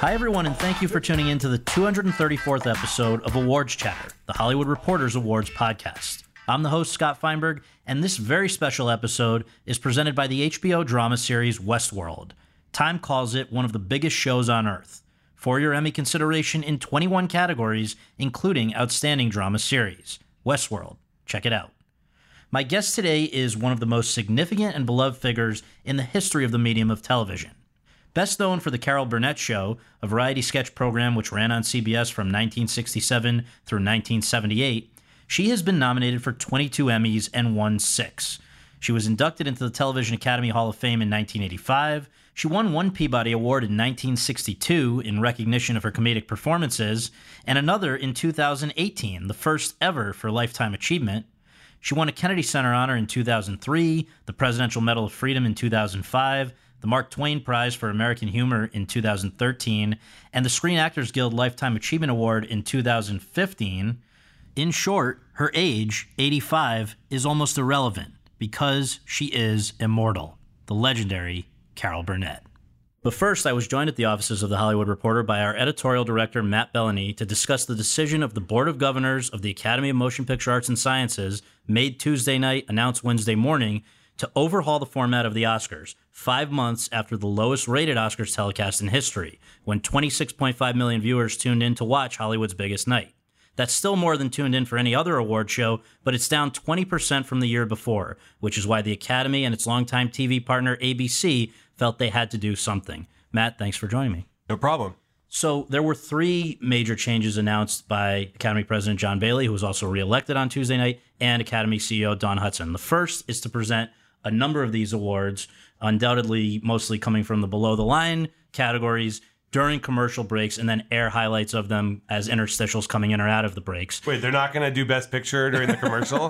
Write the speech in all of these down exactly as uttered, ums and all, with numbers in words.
Hi, everyone, and thank you for tuning in to the two hundred thirty-fourth episode of Awards Chatter, the Hollywood Reporters Awards podcast. I'm the host, Scott Feinberg, and this very special episode is presented by the H B O drama series Westworld. Time calls it one of the biggest shows on Earth. For your Emmy consideration in twenty-one categories, including Outstanding Drama Series. Westworld. Check it out. My guest today is one of the most significant and beloved figures in the history of the medium of television. Best known for The Carol Burnett Show, a variety sketch program which ran on C B S from nineteen sixty-seven through nineteen seventy-eight, she has been nominated for twenty-two Emmys and won six. She was inducted into the Television Academy Hall of Fame in nineteen eighty-five. She won one Peabody Award in nineteen sixty-two in recognition of her comedic performances, and another in two thousand eighteen, the first ever for Lifetime Achievement. She won a Kennedy Center Honor in two thousand three, the Presidential Medal of Freedom in two thousand five, the Mark Twain Prize for American Humor in two thousand thirteen, and the Screen Actors Guild Lifetime Achievement Award in two thousand fifteen. In short, her age, eighty-five, is almost irrelevant because she is immortal, the legendary Carol Burnett. But first, I was joined at the offices of The Hollywood Reporter by our editorial director, Matt Bellany, to discuss the decision of the Board of Governors of the Academy of Motion Picture Arts and Sciences, made Tuesday night, announced Wednesday morning, to overhaul the format of the Oscars, five months after the lowest-rated Oscars telecast in history, when twenty-six point five million viewers tuned in to watch Hollywood's biggest night. That's still more than tuned in for any other award show, but it's down twenty percent from the year before, which is why the Academy and its longtime T V partner A B C felt they had to do something. Matt, thanks for joining me. No problem. So there were three major changes announced by Academy President John Bailey, who was also reelected on Tuesday night, and Academy C E O Dawn Hudson. The first is to present a number of these awards, undoubtedly mostly coming from the below-the-line categories, during commercial breaks, and then air highlights of them as interstitials coming in or out of the breaks. Wait, they're not going to do Best Picture during the commercial?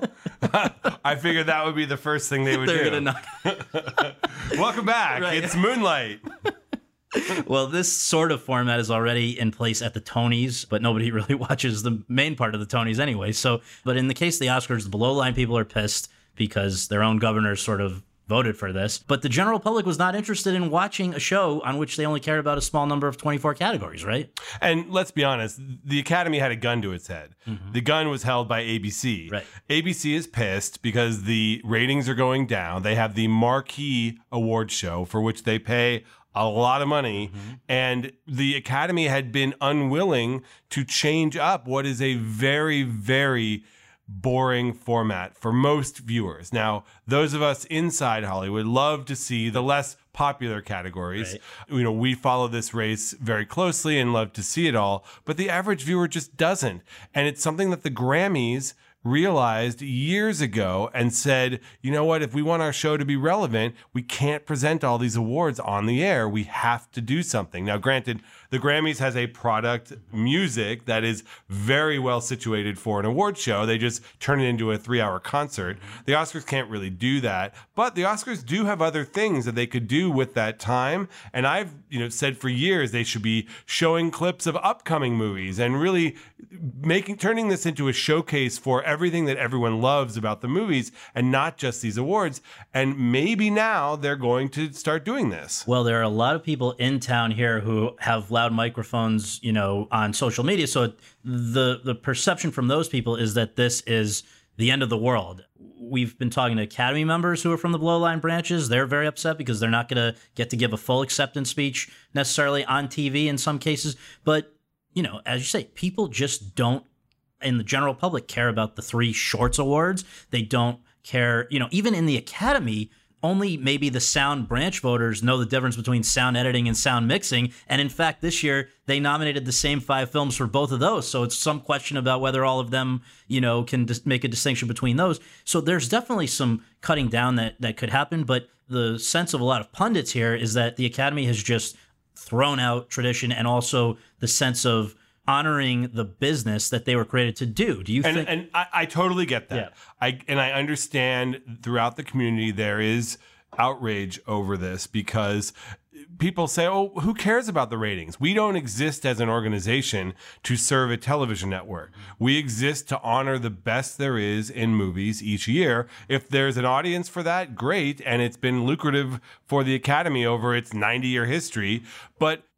I figured that would be the first thing they would they're do. Gonna knock- Welcome back. Right. It's Moonlight. Well, this sort of format is already in place at the Tonys, but nobody really watches the main part of the Tonys anyway. So, but in the case of the Oscars, the below-line people are pissed because their own governors sort of voted for this. But the general public was not interested in watching a show on which they only cared about a small number of twenty-four categories, right? And let's be honest, the Academy had a gun to its head. Mm-hmm. The gun was held by A B C. Right. A B C is pissed because the ratings are going down. They have the marquee award show for which they pay a lot of money, mm-hmm. and the Academy had been unwilling to change up what is a very, very boring format for most viewers. Now, those of us inside Hollywood love to see the less popular categories. Right. You know, we follow this race very closely and love to see it all, but the average viewer just doesn't. And it's something that the Grammys realized years ago and said, you know what, if we want our show to be relevant, we can't present all these awards on the air. We have to do something. Now, granted, the Grammys has a product, music, that is very well situated for an award show. They just turn it into a three-hour concert. The Oscars can't really do that, but the Oscars do have other things that they could do with that time. And I've, you know, said for years they should be showing clips of upcoming movies and really making turning this into a showcase for everything that everyone loves about the movies and not just these awards. And maybe now they're going to start doing this. Well, there are a lot of people in town here who have loud microphones, you know, on social media. So the the perception from those people is that this is the end of the world. We've been talking to Academy members who are from the below-line branches. They're very upset because they're not going to get to give a full acceptance speech necessarily on T V in some cases. But, you know, as you say, people just don't, in the general public, care about the three shorts awards. They don't care, you know, even in the Academy, only maybe the sound branch voters know the difference between sound editing and sound mixing. And in fact, this year, they nominated the same five films for both of those. So it's some question about whether all of them, you know, can dis- make a distinction between those. So there's definitely some cutting down that, that could happen. But the sense of a lot of pundits here is that the Academy has just thrown out tradition and also the sense of honoring the business that they were created to do. Do you and, think? And I, I totally get that. Yeah. I and I understand throughout the community there is outrage over this because people say, oh, who cares about the ratings? We don't exist as an organization to serve a television network. We exist to honor the best there is in movies each year. If there's an audience for that, great. And it's been lucrative for the Academy over its ninety-year history. But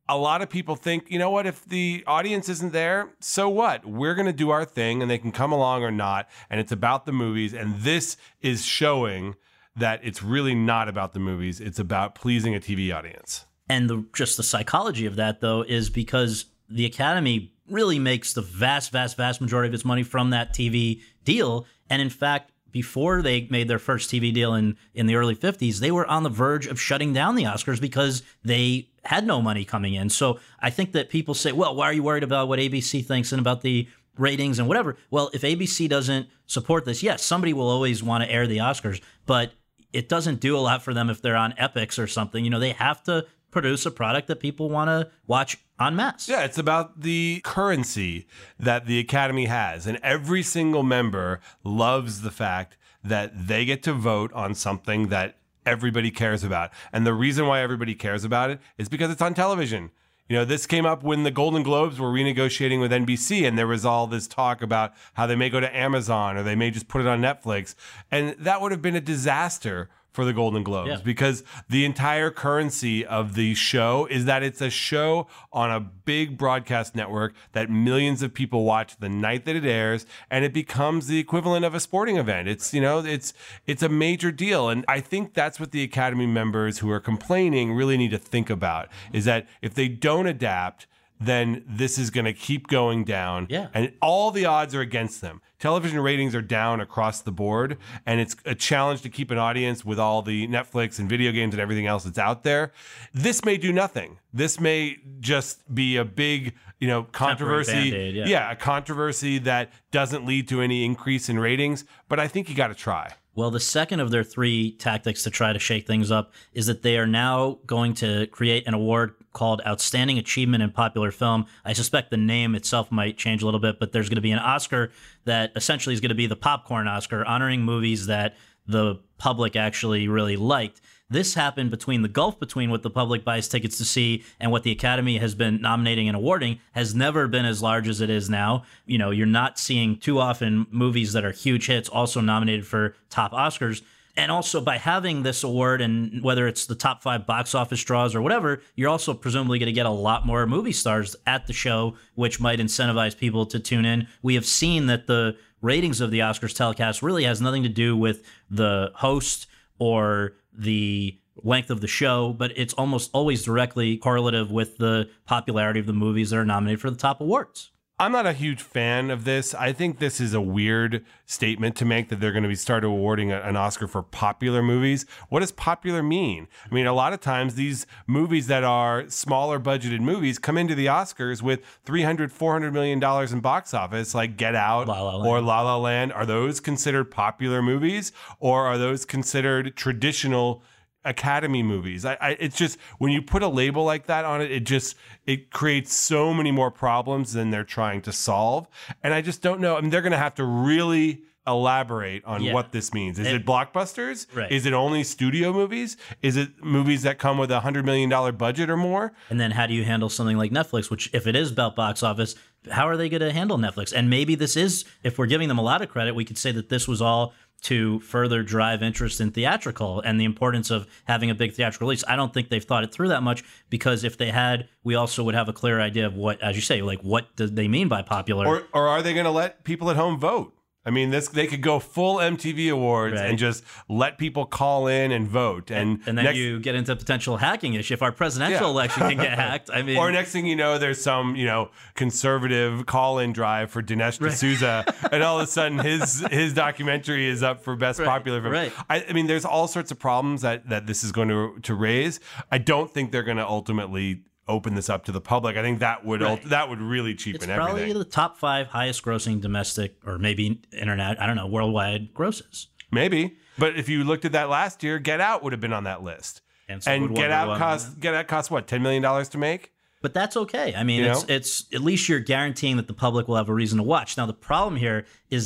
a lot of people think, you know what, if the audience isn't there, so what? We're going to do our thing and they can come along or not. And it's about the movies. And this is showing that it's really not about the movies. It's about pleasing a T V audience. And the, just the psychology of that, though, is because the Academy really makes the vast, vast, vast majority of its money from that T V deal. And in fact, before they made their first T V deal in, in the early fifties, they were on the verge of shutting down the Oscars because they had no money coming in. So I think that people say, well, why are you worried about what A B C thinks and about the ratings and whatever? Well, if A B C doesn't support this, yes, somebody will always want to air the Oscars, but it doesn't do a lot for them if they're on Epix or something. You know, they have to produce a product that people want to watch en masse. Yeah, it's about the currency that the Academy has. And every single member loves the fact that they get to vote on something that everybody cares about. And the reason why everybody cares about it is because it's on television. You know, this came up when the Golden Globes were renegotiating with N B C, and there was all this talk about how they may go to Amazon or they may just put it on Netflix. And that would have been a disaster for the Golden Globes, yeah. because the entire currency of the show is that it's a show on a big broadcast network that millions of people watch the night that it airs, and it becomes the equivalent of a sporting event. It's, you know, it's it's a major deal. And I think that's what the Academy members who are complaining really need to think about, is that if they don't adapt, then this is going to keep going down. Yeah. And all the odds are against them. Television ratings are down across the board, and it's a challenge to keep an audience with all the Netflix and video games and everything else that's out there. This may do nothing. This may just be a big, you know, controversy. Yeah. yeah, a controversy that doesn't lead to any increase in ratings, but I think you got to try. Well, the second of their three tactics to try to shake things up is that they are now going to create an award called Outstanding Achievement in Popular Film. I suspect the name itself might change a little bit, but there's going to be an Oscar that essentially is going to be the popcorn Oscar, honoring movies that the public actually really liked. This happened between the gulf between what the public buys tickets to see and what the Academy has been nominating and awarding has never been as large as it is now. You know, you're not seeing too often movies that are huge hits also nominated for top Oscars. And also by having this award, and whether it's the top five box office draws or whatever, you're also presumably going to get a lot more movie stars at the show, which might incentivize people to tune in. We have seen that the ratings of the Oscars telecast really has nothing to do with the host or the length of the show, but it's almost always directly correlative with the popularity of the movies that are nominated for the top awards. I'm not a huge fan of this. I think this is a weird statement to make, that they're going to be start awarding a, an Oscar for popular movies. What does popular mean? I mean, a lot of times these movies that are smaller budgeted movies come into the Oscars with three hundred, four hundred million dollars in box office, like Get Out La La Land. or La La Land. Are those considered popular movies, or are those considered traditional Academy movies? I, I it's just, when you put a label like that on it, it just it creates so many more problems than they're trying to solve. And I just don't know. I mean, they're going to have to really elaborate on yeah. what this means. Is it, it blockbusters? Right. Is it only studio movies? Is it movies that come with a hundred million dollar budget or more? And then how do you handle something like Netflix, which if it is about box office, how are they going to handle Netflix? And maybe this is, if we're giving them a lot of credit, we could say that this was all to further drive interest in theatrical and the importance of having a big theatrical release. I don't think they've thought it through that much, because if they had, we also would have a clear idea of what, as you say, like what do they mean by popular? Or, or are they going to let people at home vote? I mean, this they could go full M T V Awards right. and just let people call in and vote. And, and, and then next, you get into potential hacking issue. If our presidential yeah. election can get hacked, I mean... Or next thing you know, there's some, you know, conservative call-in drive for Dinesh right. D'Souza, and all of a sudden his his documentary is up for Best right. Popular Film. Right. I, I mean, there's all sorts of problems that, that this is going to, to raise. I don't think they're going to ultimately open this up to the public. I think that would right. that would really cheapen it's everything. Probably the top five highest grossing domestic, or maybe internet, I don't know, worldwide grosses. Maybe. But if you looked at that last year, Get Out would have been on that list. And, so and Get Out cost Get Out cost what, ten million dollars to make? But that's okay. I mean, you it's know? it's at least you're guaranteeing that the public will have a reason to watch. Now, the problem here is that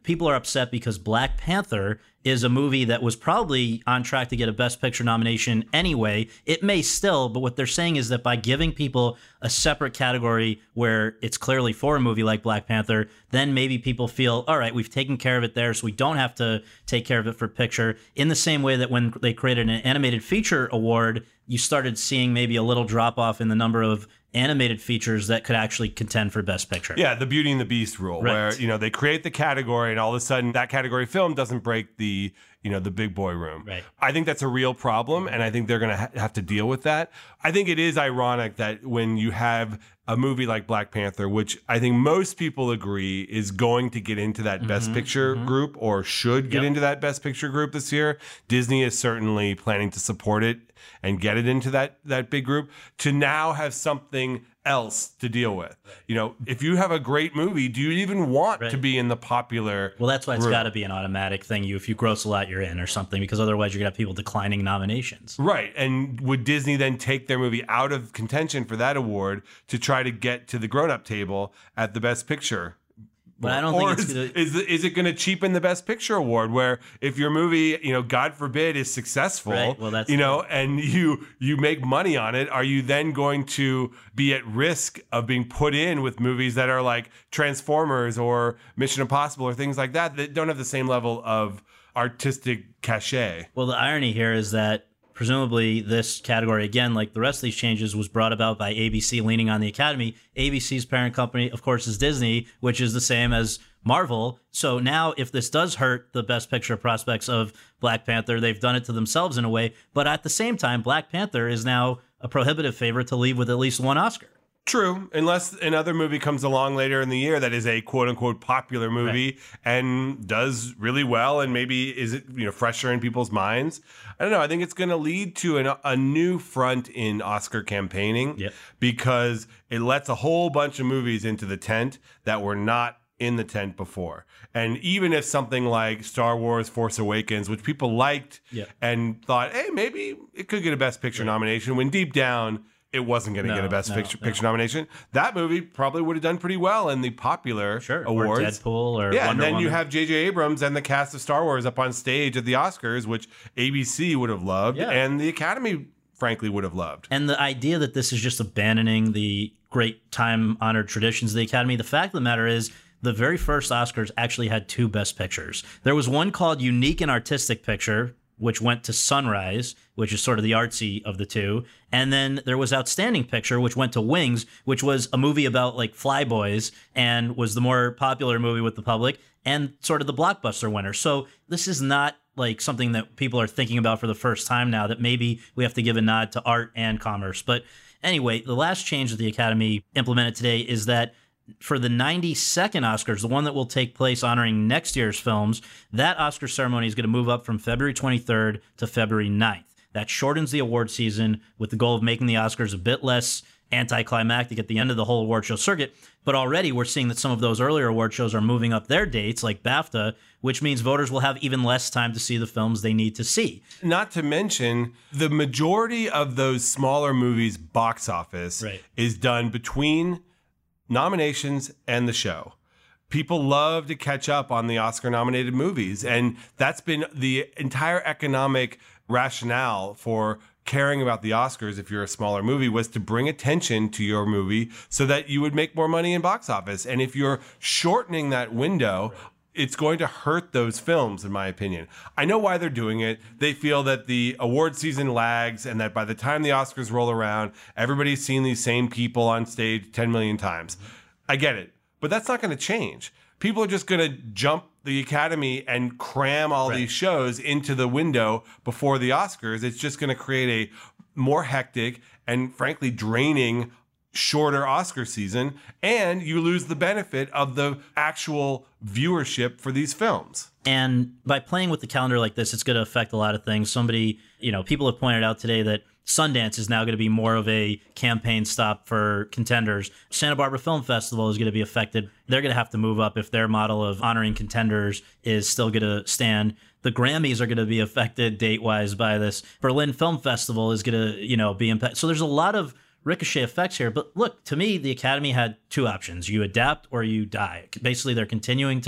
people are upset because Black Panther is a movie that was probably on track to get a Best Picture nomination anyway. It may still, but what they're saying is that by giving people a separate category where it's clearly for a movie like Black Panther, then maybe people feel, all right, we've taken care of it there, so we don't have to take care of it for picture. In the same way that when they created an animated feature award, you started seeing maybe a little drop off in the number of animated features that could actually contend for Best Picture. Yeah, the Beauty and the Beast rule, right. where, you know, they create the category and all of a sudden that category film doesn't break the, you know, the big boy room. Right. I think that's a real problem, and I think they're going to ha- have to deal with that. I think it is ironic that when you have a movie like Black Panther, which I think most people agree is going to get into that mm-hmm, Best Picture mm-hmm. group or should get yep. into that Best Picture group this year. Disney is certainly planning to support it and get it into that that big group, to now have something else to deal with. You know, if you have a great movie, do you even want right. to be in the popular Well, that's why it's group? got to be an automatic thing. You, if you gross a lot, you're in or something, because otherwise you're going to have people declining nominations. Right. And would Disney then take their movie out of contention for that award to try to get to the grown-up table at the Best Picture? But I don't or think it's is, gonna... is, is it going to cheapen the Best Picture award, where if your movie, you know, God forbid, is successful, right. well, that's you know, and you you make money on it, are you then going to be at risk of being put in with movies that are like Transformers or Mission Impossible or things like that that don't have the same level of artistic cachet? Well, the irony here is that presumably this category, again, like the rest of these changes, was brought about by A B C leaning on the Academy. A B C's parent company, of course, is Disney, which is the same as Marvel. So now if this does hurt the Best Picture prospects of Black Panther, they've done it to themselves in a way. But at the same time, Black Panther is now a prohibitive favorite to leave with at least one Oscar. True, unless another movie comes along later in the year that is a quote-unquote popular movie right. and does really well and maybe is it you know fresher in people's minds. I don't know. I think it's going to lead to an, a new front in Oscar campaigning yep. because it lets a whole bunch of movies into the tent that were not in the tent before. And even if something like Star Wars Force Awakens, which people liked yep. and thought, hey, maybe it could get a Best Picture right. nomination, when deep down it wasn't going to no, get a Best no, Picture, no. Picture nomination. That movie probably would have done pretty well in the popular sure. awards. Or Deadpool or yeah, Wonder and then Woman. you have J J Abrams and the cast of Star Wars up on stage at the Oscars, which A B C would have loved, yeah. and the Academy, frankly, would have loved. And the idea that this is just abandoning the great time-honored traditions of the Academy, the fact of the matter is, the very first Oscars actually had two Best Pictures. There was one called Unique and Artistic Picture, which went to Sunrise, which is sort of the artsy of the two. And then there was Outstanding Picture, which went to Wings, which was a movie about like flyboys and was the more popular movie with the public and sort of the blockbuster winner. So this is not like something that people are thinking about for the first time now, that maybe we have to give a nod to art and commerce. But anyway, the last change that the Academy implemented today is that for the ninety-second Oscars, the one that will take place honoring next year's films, that Oscar ceremony is going to move up from February twenty-third to February ninth. That shortens the award season with the goal of making the Oscars a bit less anticlimactic at the end of the whole award show circuit. But already we're seeing that some of those earlier award shows are moving up their dates, like BAFTA, which means voters will have even less time to see the films they need to see. Not to mention, the majority of those smaller movies' box office right. is done between nominations and the show. People love to catch up on the Oscar-nominated movies, and that's been the entire economic rationale for caring about the Oscars if you're a smaller movie, was to bring attention to your movie so that you would make more money in box office. And if you're shortening that window, it's going to hurt those films, in my opinion. I know why they're doing it. They feel that the award season lags and that by the time the Oscars roll around, everybody's seen these same people on stage ten million times. I get it. But that's not going to change. People are just going to jump the Academy and cram all right. these shows into the window before the Oscars. It's just going to create a more hectic and, frankly, draining shorter Oscar season, and you lose the benefit of the actual viewership for these films. And by playing with the calendar like this, it's going to affect a lot of things. Somebody, you know, people have pointed out today that Sundance is now going to be more of a campaign stop for contenders. Santa Barbara Film Festival is going to be affected. They're going to have to move up if their model of honoring contenders is still going to stand. The Grammys are going to be affected date-wise by this. Berlin Film Festival is going to, you know, be impacted. So there's a lot of ricochet effects here. But look, to me, the Academy had two options. You adapt or you die. Basically, they're continuing to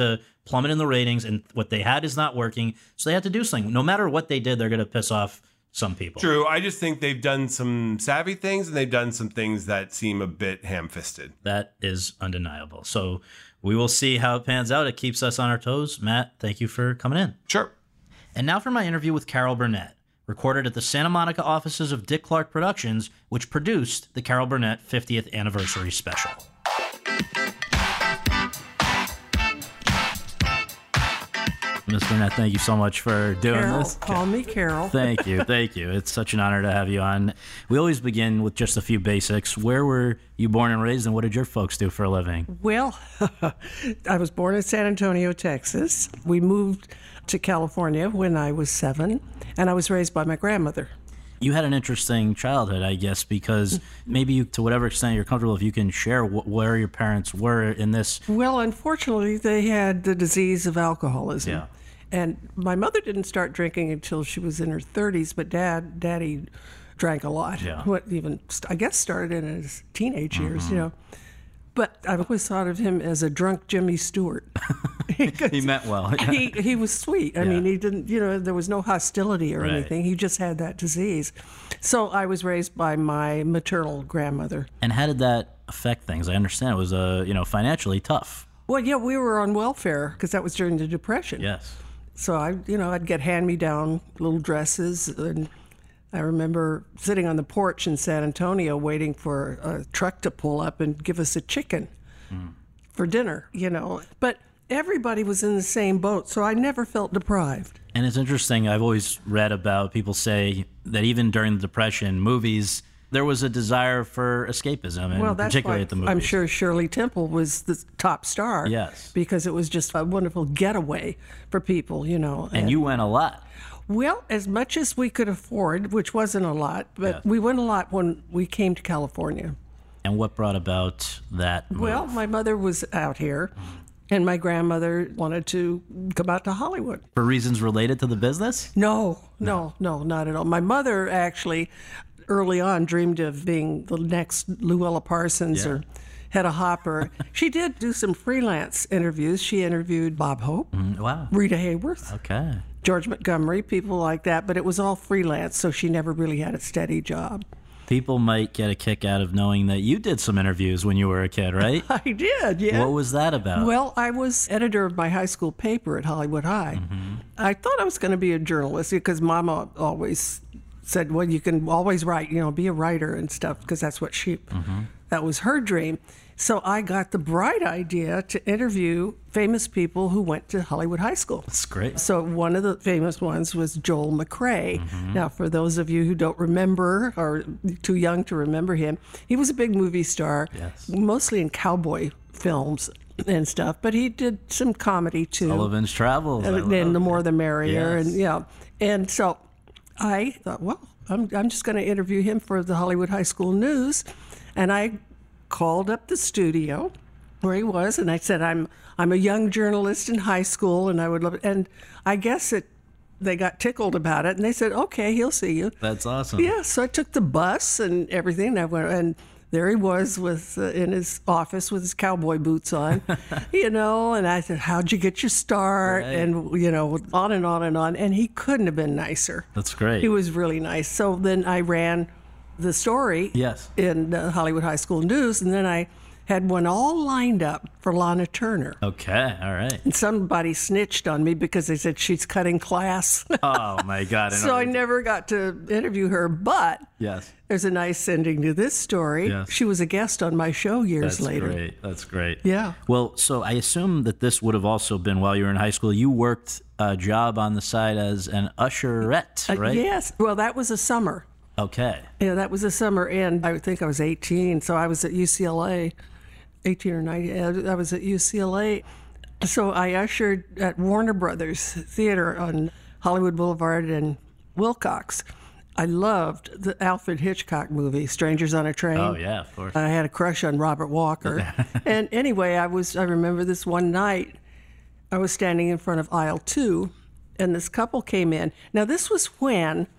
plummeting the ratings, and what they had is not working. So they had to do something. No matter what they did, they're going to piss off some people. True. I just think they've done some savvy things, and they've done some things that seem a bit ham-fisted. That is undeniable. So we will see how it pans out. It keeps us on our toes. Matt, thank you for coming in. Sure. And now for my interview with Carol Burnett, recorded at the Santa Monica offices of Dick Clark Productions, which produced the Carol Burnett fiftieth anniversary special. Miz Burnett, thank you so much for doing Carol, this. Call me Carol. Thank you. Thank you. It's such an honor to have you on. We always begin with just a few basics. Where were you born and raised, and what did your folks do for a living? Well, I was born in San Antonio, Texas. We moved to California when I was seven, and I was raised by my grandmother. You had an interesting childhood, I guess, because maybe you, to whatever extent you're comfortable, if you can share wh- where your parents were in this. Well, unfortunately, they had the disease of alcoholism. Yeah. And my mother didn't start drinking until she was in her thirties, but dad, daddy drank a lot. Yeah. What even, I guess, started in his teenage years, mm-hmm. you know. But I always thought of him as a drunk Jimmy Stewart. He meant well. Yeah. He he was sweet. I Yeah. mean, he didn't, you know, there was no hostility or Right. anything. He just had that disease. So I was raised by my maternal grandmother. And how did that affect things? I understand it was, uh, you know, financially tough. Well, yeah, we were on welfare because that was during the Depression. Yes. So I, you know, I'd get hand-me-down little dresses, and I remember sitting on the porch in San Antonio waiting for a truck to pull up and give us a chicken mm. for dinner, you know. But everybody was in the same boat, so I never felt deprived. And it's interesting, I've always read about people say that even during the Depression, movies, there was a desire for escapism, and Well, that's particularly why at the movies. I'm sure Shirley Temple was the top star. Yes. Because it was just a wonderful getaway for people, you know. And you went a lot. Well, as much as we could afford, which wasn't a lot, but Yeah. we went a lot when we came to California. And what brought about that move? Well, my mother was out here, and my grandmother wanted to come out to Hollywood. For reasons related to the business? No, no, no, not at all. My mother actually, early on, dreamed of being the next Luella Parsons Yeah. or Hedda Hopper. She did do some freelance interviews. She interviewed Bob Hope, Mm, wow. Rita Hayworth, Okay. George Montgomery, people like that, but it was all freelance, so she never really had a steady job. People might get a kick out of knowing that you did some interviews when you were a kid, right? I did, yeah. What was that about? Well, I was editor of my high school paper at Hollywood High. Mm-hmm. I thought I was going to be a journalist because Mama always said, well, you can always write, you know, be a writer and stuff, because that's what she, mm-hmm. that was her dream. So I got the bright idea to interview famous people who went to Hollywood High School. That's great. So one of the famous ones was Joel McCrea. Mm-hmm. Now, for those of you who don't remember or too young to remember him, he was a big movie star, yes. mostly in cowboy films and stuff, but he did some comedy too. Sullivan's Travels. And then the more the merrier. Yes. And yeah. And so I thought, well, I'm, I'm just going to interview him for the Hollywood High School News. And I called up the studio where he was, and I said, I'm I'm a young journalist in high school, and I would love it. And I guess it, they got tickled about it, and they said, okay, he'll see you. That's awesome. Yeah, so I took the bus and everything, and I went, and there he was with uh, in his office with his cowboy boots on, you know, and I said, how'd you get your start? Right. And, you know, on and on and on. And he couldn't have been nicer. That's great. He was really nice. So then I ran the story Yes. in uh, Hollywood High School News, and then I had one all lined up for Lana Turner. Okay, all right. And somebody snitched on me because they said she's cutting class. Oh, my God. So I never got to interview her, but Yes. there's a nice ending to this story. Yes. She was a guest on my show years That's later. great. That's great. Yeah. Well, so I assume that this would have also been while you were in high school. You worked a job on the side as an usherette, Uh, right? yes. Well, that was a summer. Okay. Yeah, that was a summer, and I think I was eighteen, so I was at U C L A, eighteen or nineteen. I was at U C L A, so I ushered at Warner Brothers Theater on Hollywood Boulevard and Wilcox. I loved the Alfred Hitchcock movie, Strangers on a Train. Oh, yeah, of course. I had a crush on Robert Walker. And anyway, I was I remember this one night, I was standing in front of aisle two, and this couple came in. Now, this was when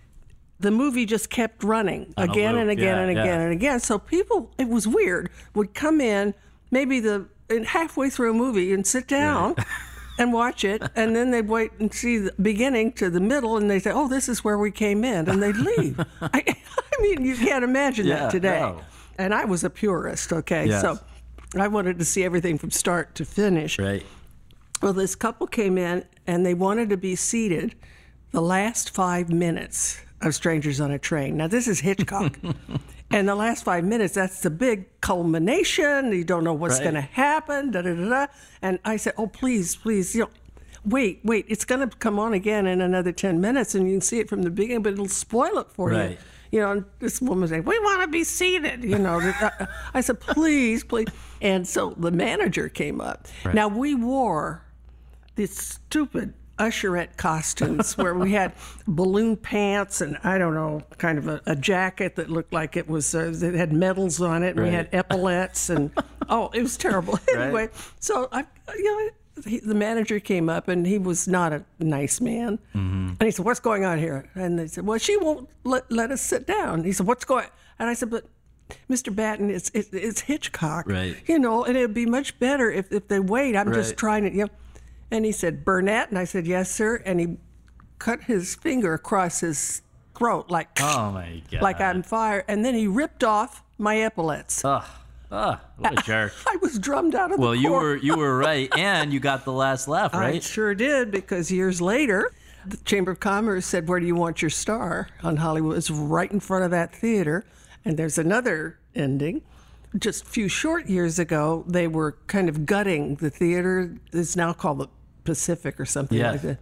the movie just kept running On a again loop. and again Yeah, and again yeah. and again. So people, it was weird, would come in maybe the and halfway through a movie and sit down. and watch it, and then they'd wait and see the beginning to the middle, and they'd say, oh, this is where we came in, and they'd leave. I, I mean, you can't imagine Yeah, that today. no. And I was a purist, okay? Yes. So I wanted to see everything from start to finish. Right. Well, this couple came in, and they wanted to be seated the last five minutes of Strangers on a Train. Now, this is Hitchcock. And the last five minutes, that's the big culmination. You don't know what's Right. going to happen. Da, da, da, da. And I said, oh, please, please, you know, wait, wait. It's going to come on again in another ten minutes, and you can see it from the beginning, but it'll spoil it for Right. you. You know, and this woman said, we want to be seated. You know, I- I said, please, please. And so the manager came up. Right. Now, we wore these stupid usherette costumes where we had balloon pants and I don't know, kind of a, a jacket that looked like it was uh, that had medals on it. And we had Right. epaulets and oh, it was terrible. Anyway, so I, you know, he, the manager came up and he was not a nice man. Mm-hmm. And he said, "What's going on here?" And they said, "Well, she won't let, let us sit down." He said, "What's going?" And I said, "But Mister Batten, it's it's, it's Hitchcock, Right. You know, and it'd be much better if, if they wait. I'm just Right. trying to, you know." And he said, "Burnett," and I said, "Yes, sir." And he cut his finger across his throat like, Oh my God. like I'm fire. And then he ripped off my epaulets. Ugh. Ugh, what a jerk. I was drummed out of Well, the you court. were you were right, and you got the last laugh, I right? sure did, because years later, the Chamber of Commerce said, "Where do you want your star?" on Hollywood. It's right in front of that theater. And there's another ending. Just a few short years ago, they were kind of gutting the theater. It's now called the Pacific or something Yeah. like that.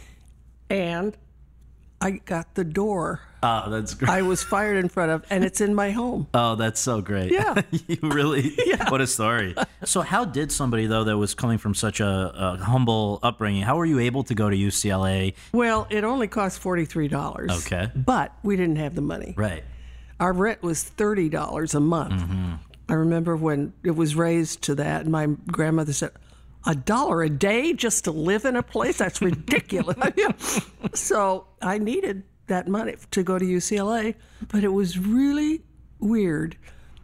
And I got the door Oh, that's great. I was fired in front of, and it's in my home. Oh, that's so great. Yeah. you really, what a story. So how did somebody, though, that was coming from such a, a humble upbringing, how were you able to go to U C L A? Well, it only cost forty-three dollars. Okay. But we didn't have the money. Right. Our rent was thirty dollars a month. I remember when it was raised to that, and my grandmother said, "A dollar a day just to live in a place? That's ridiculous." So I needed that money to go to U C L A, but it was really weird.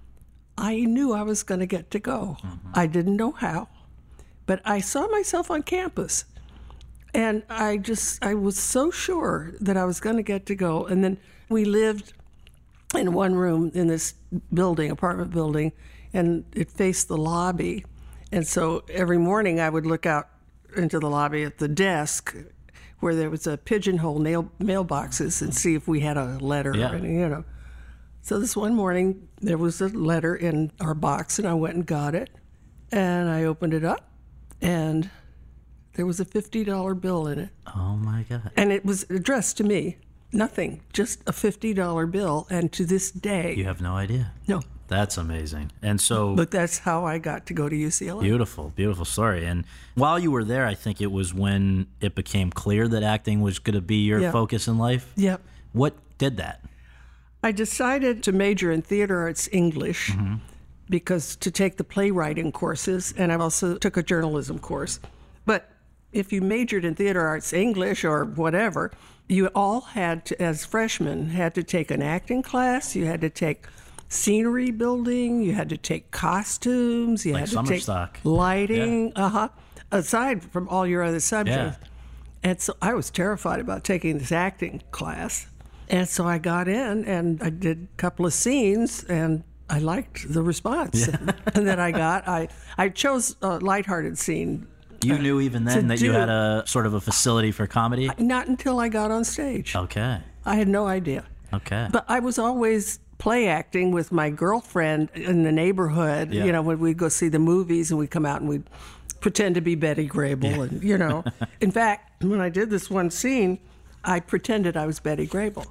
I knew I was going to get to go. I didn't know how, but I saw myself on campus. And I just, I was so sure that I was going to get to go. And then we lived in one room in this building, apartment building, and it faced the lobby. And so every morning I would look out into the lobby at the desk where there was a pigeonhole nail mailboxes and see if we had a letter Yeah. or anything, you know. So this one morning there was a letter in our box, and I went and got it, and I opened it up, and there was a fifty dollar bill in it. Oh, my God. And it was addressed to me. Nothing, just a fifty dollar bill. And to this day, You have no idea. no. That's amazing. And so But that's how I got to go to U C L A. beautiful, beautiful story. And while you were there, I think it was when it became clear that acting was going to be your Yeah. focus in life. Yep. What did that? I decided to major in theater arts English because to take the playwriting courses, and I also took a journalism course. But if you majored in theater arts English or whatever, you all had to, as freshmen, had to take an acting class, you had to take scenery building, you had to take costumes, you Like had to summer take stock. lighting, uh-huh, aside from all your other subjects. Yeah. And so I was terrified about taking this acting class. And so I got in and I did a couple of scenes, and I liked the response and that I got. I, I chose a lighthearted scene. You knew even then to that you do- had a sort of a facility for comedy? Not until I got on stage. Okay. I had no idea. Okay. But I was always play acting with my girlfriend in the neighborhood. Yeah. You know, when we'd go see the movies and we'd come out and we'd pretend to be Betty Grable. And, you know, in fact, when I did this one scene, I pretended I was Betty Grable.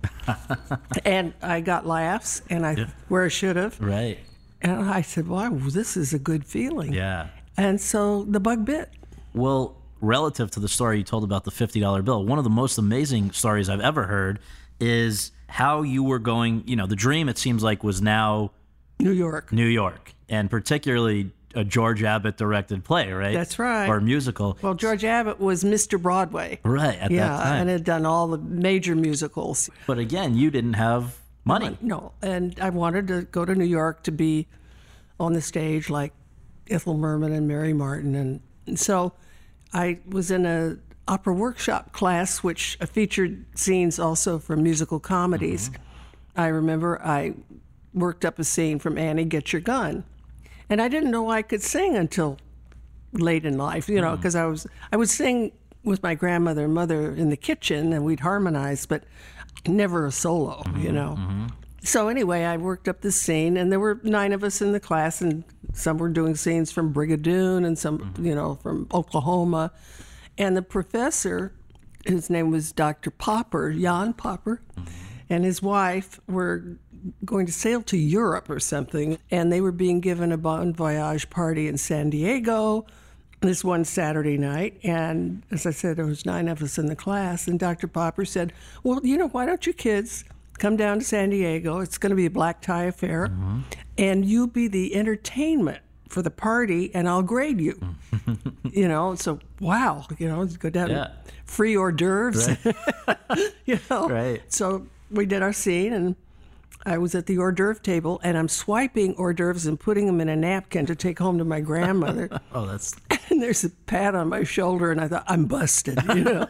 And I got laughs, and I, where I should have. Right. And I said, wow, this is a good feeling. Yeah. And so the bug bit. Well, relative to the story you told about the fifty dollar bill, one of the most amazing stories I've ever heard is how you were going, you know, the dream, it seems like, was now New York. New York, and particularly a George Abbott directed play, right? That's right. Or musical. Well, George Abbott was Mister Broadway. Right, at Yeah, that time. and had done all the major musicals. But again, you didn't have money. No, and I wanted to go to New York to be on the stage like Ethel Merman and Mary Martin. And, and so I was in a opera workshop class, which featured scenes also from musical comedies. Mm-hmm. I remember I worked up a scene from Annie, Get Your Gun. And I didn't know I could sing until late in life, you know, because mm. I was I would sing with my grandmother and mother in the kitchen, and we'd harmonize, but never a solo, mm-hmm, you know. Mm-hmm. So anyway, I worked up this scene, and there were nine of us in the class, and some were doing scenes from Brigadoon and some, mm-hmm. you know, from Oklahoma. And the professor, his name was Doctor Popper, Jan Popper, mm-hmm. and his wife were going to sail to Europe or something, and they were being given a bon voyage party in San Diego this one Saturday night. And as I said, there was nine of us in the class, and Doctor Popper said, well, you know, why don't you kids come down to San Diego? It's going to be a black tie affair, mm-hmm. and you be the entertainment for the party, and I'll grade you. You know, so wow, you know, go down, yeah. free hors d'oeuvres, right. you know. Right. So we did our scene, and I was at the hors d'oeuvre table, and I'm swiping hors d'oeuvres and putting them in a napkin to take home to my grandmother. Oh, that's... And there's a pat on my shoulder, and I thought, I'm busted, you know.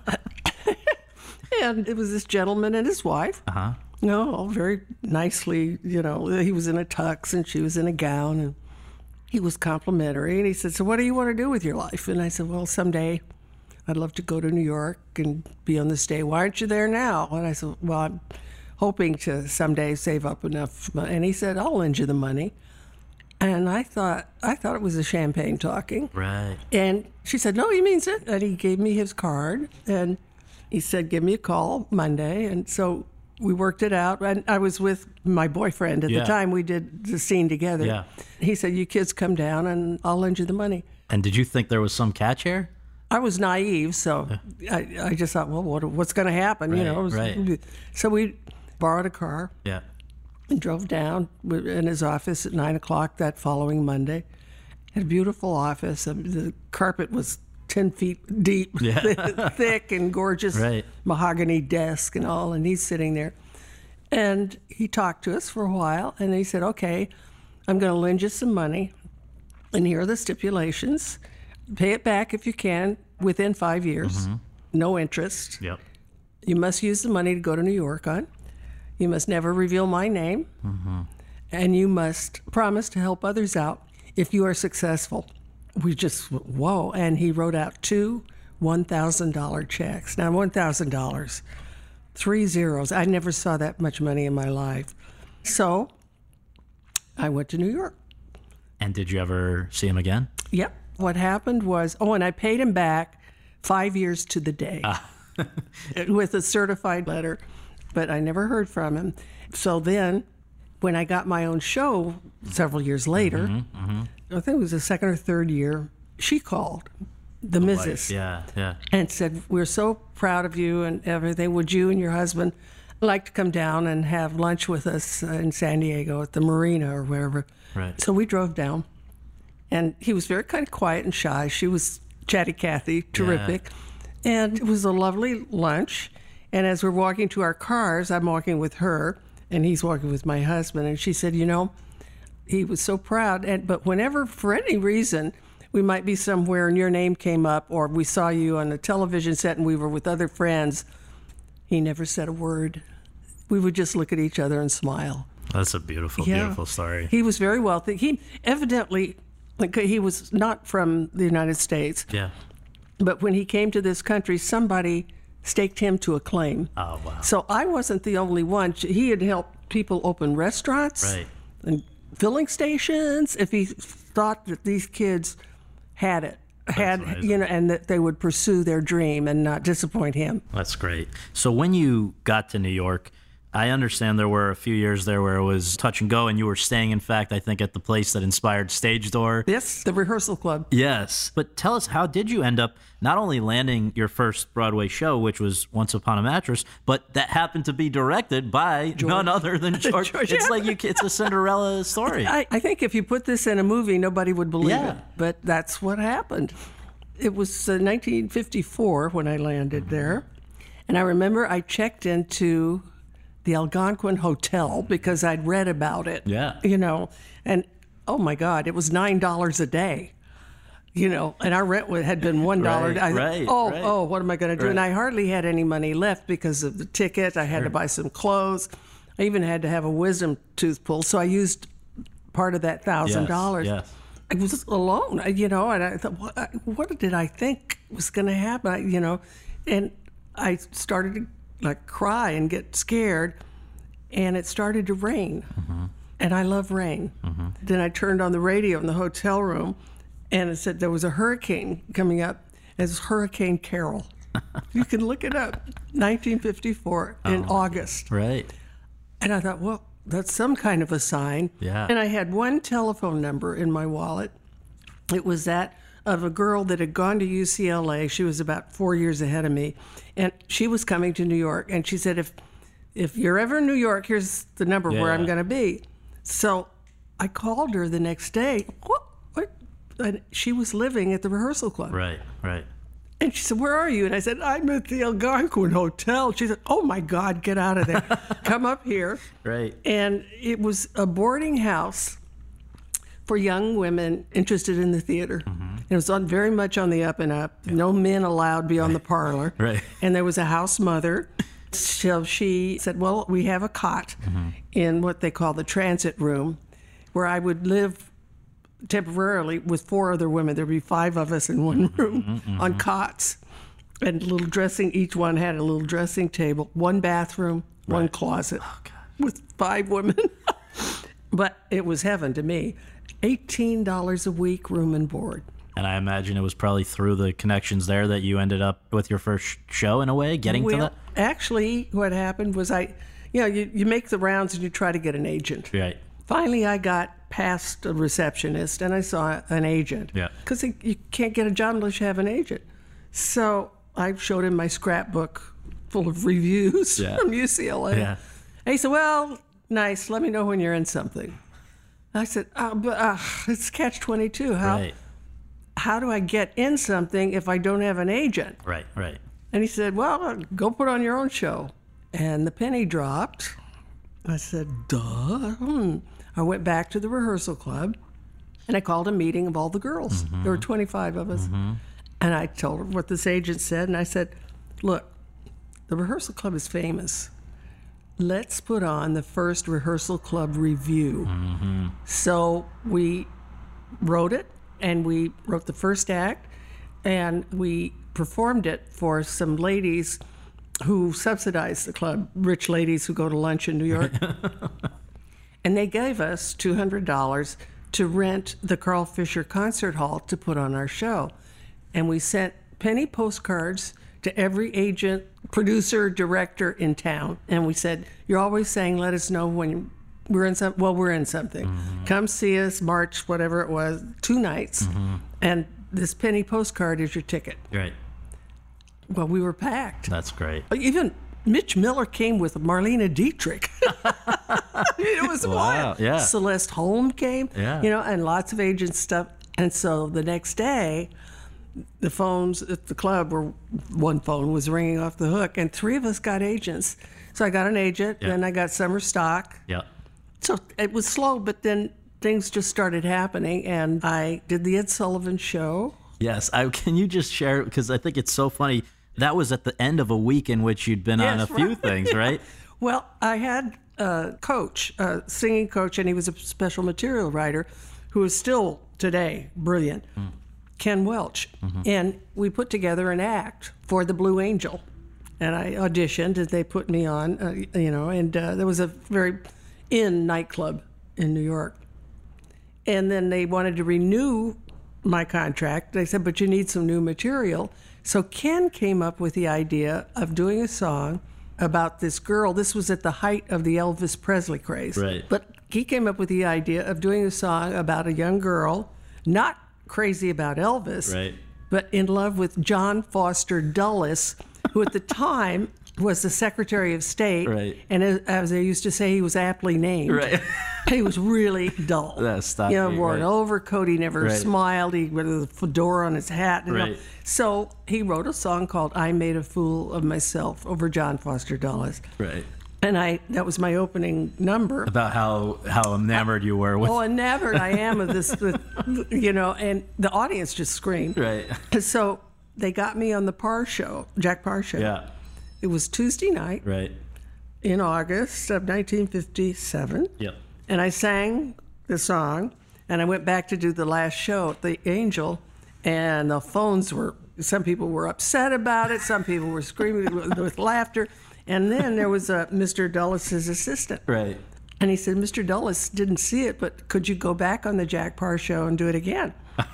And it was this gentleman and his wife. Uh-huh. You know, all very nicely, you know. He was in a tux, and she was in a gown, and he was complimentary. And he said, so what do you want to do with your life? And I said, well, someday I'd love to go to New York and be on the stage. Why aren't you there now? And I said, well, I'm hoping to someday save up enough money. And he said, I'll lend you the money. And I thought I thought it was a champagne talking. Right. And she said, no, he means it. And he gave me his card. And he said, give me a call Monday. And so we worked it out. And I was with my boyfriend at yeah. the time. We did the scene together. Yeah. He said, you kids come down and I'll lend you the money. And did you think there was some catch here? I was naive, so yeah. I, I just thought, well, what, what's going to happen? Right, you know. Right. So we borrowed a car. Yeah. And drove down in his office at nine o'clock that following Monday. Had a beautiful office. The carpet was ten feet deep, yeah. thick and gorgeous, right. mahogany desk and all. And he's sitting there. And he talked to us for a while. And he said, okay, I'm going to lend you some money. And here are the stipulations. Pay it back if you can within five years. Mm-hmm. No interest. Yep. You must use the money to go to New York on. You must never reveal my name, mm-hmm. and you must promise to help others out if you are successful. We just, whoa. And he wrote out two one thousand dollars checks. Now, one thousand dollars, three zeros. I never saw that much money in my life. So I went to New York. And did you ever see him again? Yep. What happened was, oh, and I paid him back five years to the day ah. with a certified letter. But I never heard from him. So then, when I got my own show several years later, mm-hmm, mm-hmm. I think it was the second or third year, she called, the, the Missus Yeah, yeah. And said, we're so proud of you and everything. Would you and your husband like to come down and have lunch with us in San Diego at the Marina or wherever? Right. So we drove down. And he was very kind of quiet and shy. She was chatty Cathy, terrific. Yeah. And it was a lovely lunch. And as we're walking to our cars, I'm walking with her, and he's walking with my husband. And she said, you know, he was so proud. And but whenever, for any reason, we might be somewhere and your name came up, or we saw you on a television set and we were with other friends, he never said a word. We would just look at each other and smile. That's a beautiful, yeah. beautiful story. He was very wealthy. He evidently, like, he was not from the United States. Yeah. But when he came to this country, somebody staked him to a claim. Oh, wow. So I wasn't the only one. He had helped people open restaurants right. and filling stations if he thought that these kids had it, That's had amazing. you know, and that they would pursue their dream and not disappoint him. That's great. So when you got to New York, I understand there were a few years there where it was touch and go, and you were staying, in fact, I think, at the place that inspired Stage Door. Yes, the rehearsal club. Yes. But tell us, how did you end up not only landing your first Broadway show, which was Once Upon a Mattress, but that happened to be directed by George. none other than George. George It's like you, it's a Cinderella story. I, I think if you put this in a movie, nobody would believe Yeah. it. But that's what happened. It was uh, nineteen fifty-four when I landed there. And I remember I checked into the Algonquin Hotel because I'd read about it. Yeah. You know, and oh my God, it was nine dollars a day. you know, and our rent would- had been one dollar. Right, I thought, right, oh, right. oh, what am I going to do? Right. And I hardly had any money left because of the ticket. I had to buy some clothes. I even had to have a wisdom tooth pulled. So I used part of that thousand dollars. Yes. I was alone, I- you know, and I thought, what, what did I think was going to happen? I, you know, and I started to like cry and get scared, and it started to rain. Mm-hmm. And I love rain. Mm-hmm. Then I turned on the radio in the hotel room, and it said there was a hurricane coming up. It's Hurricane Carol. You can look it up, nineteen fifty-four in Oh. August. Right. And I thought, well, that's some kind of a sign. Yeah. And I had one telephone number in my wallet. It was that of a girl that had gone to U C L A. She was about four years ahead of me. And she was coming to New York. And she said, if if you're ever in New York, here's the number Yeah, where I'm yeah. going to be. So I called her the next day. What? What? And she was living at the rehearsal club. Right. Right. And she said, where are you? And I said, I'm at the Algonquin Hotel. She said, oh, my God, get out of there. Come up here. Right. And it was a boarding house for young women interested in the theater. Mm-hmm. It was on very much on the up and up. No men allowed beyond the parlor. Right. And there was a house mother. So she said, well, we have a cot Mm-hmm. in what they call the transit room, where I would live temporarily with four other women. There'd be five of us in one room Mm-hmm, on cots. And little dressing, each one had a little dressing table, one bathroom, one Right. closet Oh, God. with five women. But it was heaven to me. eighteen dollars a week, room and board. And I imagine it was probably through the connections there that you ended up with your first show in a way, getting to Well, that. actually, what happened was I, you know, you, you make the rounds and you try to get an agent. Right. Finally, I got past a receptionist and I saw an agent. Yeah. Because you can't get a job unless you have an agent. So I showed him my scrapbook full of reviews Yeah. from U C L A. Yeah. And he said, well, nice. Let me know when you're in something. I said, oh, but uh, it's catch twenty-two. How, Right. how do I get in something if I don't have an agent? Right. Right. And he said, well, go put on your own show. And the penny dropped. I said, duh. Hmm. I went back to the rehearsal club and I called a meeting of all the girls. Mm-hmm. There were twenty-five of us. And I told her what this agent said. And I said, look, the rehearsal club is famous. Let's put on the first rehearsal club review. Mm-hmm. So we wrote it and we wrote the first act and we performed it for some ladies who subsidized the club, rich ladies who go to lunch in New York. And they gave us two hundred dollars to rent the Carl Fisher Concert Hall to put on our show. And we sent penny postcards to every agent, producer, director in town. And we said, you're always saying, let us know when we're in some, well, we're in something. Mm-hmm. Come see us, March, whatever it was, two nights. Mm-hmm. And this penny postcard is your ticket. Right. Well, we were packed. That's great. Even Mitch Miller came with Marlena Dietrich. It was Wow, wild. yeah. Celeste Holm came, Yeah. you know, and lots of agent stuff. And so the next day, the phones at the club were, one phone was ringing off the hook, and three of us got agents. So I got an agent, Yeah. then I got summer stock. Yeah. So it was slow, but then things just started happening, and I did the Ed Sullivan Show. Yes. I, can you just share, because I think it's so funny. That was at the end of a week in which you'd been on a Yes, few right. things, right? Well, I had a coach, a singing coach, and he was a special material writer who is still today brilliant, Mm. Ken Welch. Mm-hmm. And we put together an act for the Blue Angel. And I auditioned, and they put me on, uh, you know, and uh, there was a very in nightclub in New York. And then they wanted to renew my contract. They said, but you need some new material. So Ken came up with the idea of doing a song about this girl. This was at the height of the Elvis Presley craze. Right. But he came up with the idea of doing a song about a young girl, not crazy about Elvis, Right. but in love with John Foster Dulles, who at the time was the Secretary of State. Right. And as- as they used to say, he was aptly named. Right. He was really dull. Yeah, stop You know, me, wore an right. overcoat. He never Right. smiled. He wore a fedora on his hat. You know. Right. So he wrote a song called "I Made a Fool of Myself" over John Foster Dulles. Right. And I that was my opening number. About how, how enamored you were with. Oh, enamored I am of this, with, you know, and the audience just screamed. Right. So they got me on the Parr show, Jack Parr show. Yeah. It was Tuesday night Right. in August of nineteen fifty-seven. Yep. And I sang the song, and I went back to do the last show at the Angel, and the phones were, some people were upset about it, some people were screaming with, with laughter. And then there was uh, Mister Dulles' assistant. Right. And he said, Mister Dulles didn't see it, but could you go back on the Jack Parr show and do it again?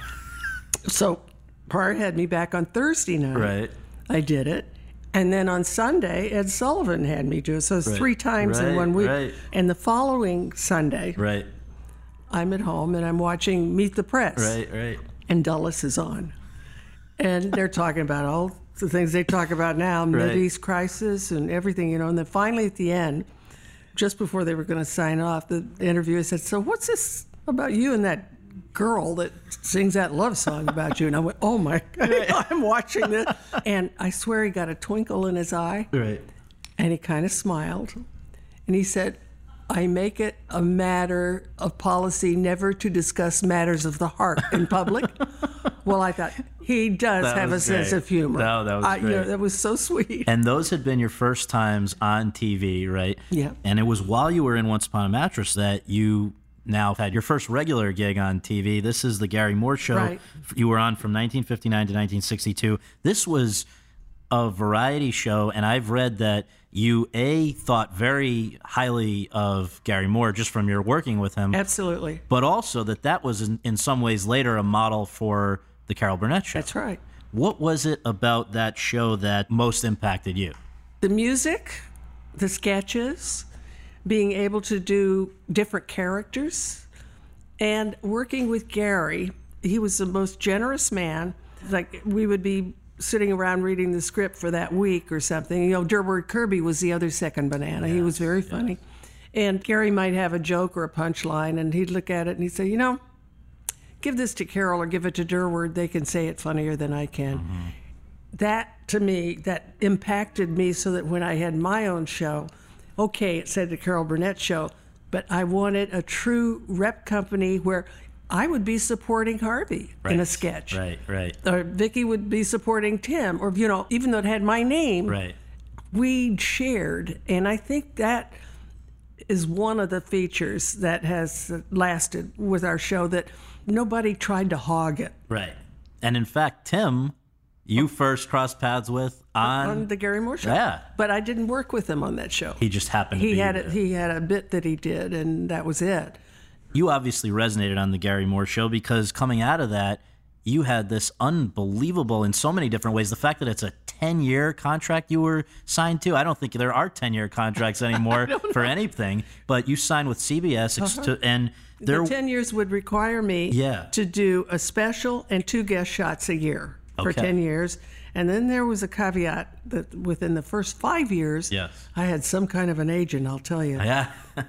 So Parr had me back on Thursday night. Right. I did it. And then on Sunday, Ed Sullivan had me do it. So it's Right. three times in Right, one week. right. And the following Sunday, Right. I'm at home and I'm watching Meet the Press. Right. Right. And Dulles is on. And they're talking about all the things they talk about now, Right. Mideast crisis and everything, you know. And then finally at the end, just before they were going to sign off, the interviewer said, so what's this about you and that girl that sings that love song about you? And I went, oh my God, I'm watching this. And I swear he got a twinkle in his eye. Right. And he kind of smiled. And he said, I make it a matter of policy never to discuss matters of the heart in public. Well, I thought, he does That have a was sense great. of humor. No, that was I, you know, great. that was so sweet. And those had been your first times on T V, right? Yeah. And it was while you were in Once Upon a Mattress that you now had your first regular gig on T V. This is the Gary Moore Show. Right. You were on from nineteen fifty-nine to nineteen sixty-two. This was a variety show, and I've read that you, A, thought very highly of Gary Moore just from your working with him, Absolutely. but also that that was in, in some ways later a model for the Carol Burnett Show. That's right. What was it about that show that most impacted you? The music, the sketches, being able to do different characters, and working with Gary. He was the most generous man. Like, we would be sitting around reading the script for that week or something. You know, Durward Kirby was the other second banana. He was very funny. And Gary might have a joke or a punchline, and he'd look at it and he'd say, you know, give this to Carol or give it to Durward. They can say it funnier than I can. Mm-hmm. That, to me, that impacted me so that when I had my own show, okay, it said the Carol Burnett Show, but I wanted a true rep company where I would be supporting Harvey Right. in a sketch. Right, right, Or Vicky would be supporting Tim, or, you know, even though it had my name, right. we shared. And I think that is one of the features that has lasted with our show, that nobody tried to hog it. Right. And in fact, Tim, you first crossed paths with on, On the Gary Moore Show. Yeah. But I didn't work with him on that show. He just happened to He be had there. a, he had a bit that he did, and that was it. You obviously resonated on the Gary Moore Show because coming out of that, you had this unbelievable, in so many different ways, the fact that it's a ten-year contract you were signed to. I don't think there are ten-year contracts anymore for anything, but you signed with C B S, ex- to, and there. The ten years would require me Yeah. to do a special and two guest shots a year for Okay. ten years. And then there was a caveat that within the first five years, Yes. I had some kind of an agent, I'll tell you. Yeah.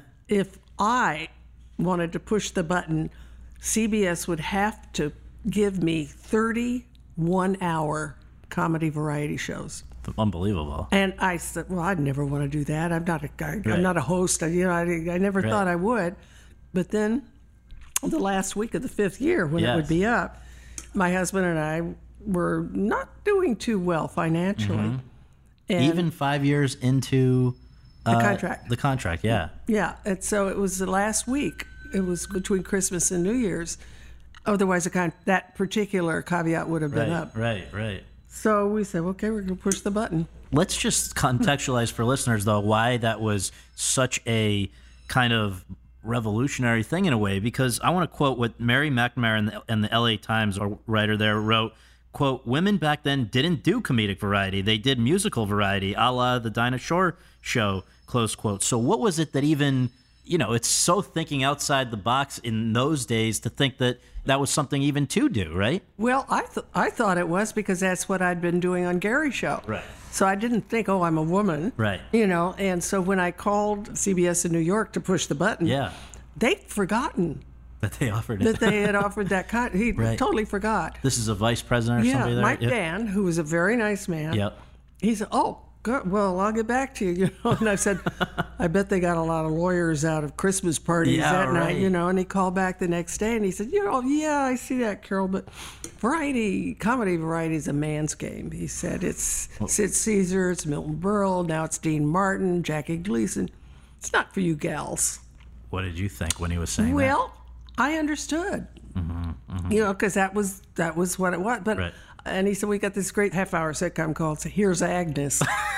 If I wanted to push the button, C B S would have to give me thirty-one hour comedy variety shows. Unbelievable. And I said, well, I'd never want to do that. I'm not a guy. Right. I'm not a host. I, you know, I, I never Right. thought I would. But then the last week of the fifth year, when it Yes. would be up, my husband and I were not doing too well financially. Mm-hmm. And Even five years into the uh, contract. The contract, yeah. Yeah. And so it was the last week. It was between Christmas and New Year's. Otherwise, the con- that particular caveat would have been Right, up. right, right. So we said, okay, we're going to push the button. Let's just contextualize for listeners, though, why that was such a kind of revolutionary thing in a way, because I want to quote what Mary McNamara in the, in the L A Times, a writer there, wrote, quote, women back then didn't do comedic variety. They did musical variety, a la the Dinah Shore Show, close quote. So what was it that even, you know, it's so thinking outside the box in those days to think that that was something even to do, right? Well, I th- I thought it was because that's what I'd been doing on Gary's show. Right. So I didn't think, oh, I'm a woman. Right. You know, and so when I called C B S in New York to push the button, Yeah. they'd forgotten That they offered it. that they had offered that. Con- he Right. totally forgot. This is a vice president or Yeah, somebody there? Mike Yep. Dan, who was a very nice man. Yep. He said, oh, Good. Well, I'll get back to you, you know. And I said, I bet they got a lot of lawyers out of Christmas parties Yeah, that right. night, you know. And he called back the next day and he said, you know, yeah, I see that, Carol, but variety, comedy variety is a man's game. He said, it's Sid Caesar, it's Milton Berle, now it's Dean Martin, Jackie Gleason. It's not for you gals. What did you think when he was saying Well, I understood, Mm-hmm, mm-hmm. you know, because that was that was what it was. But Right. and he said we got this great half-hour sitcom called "Here's Agnes."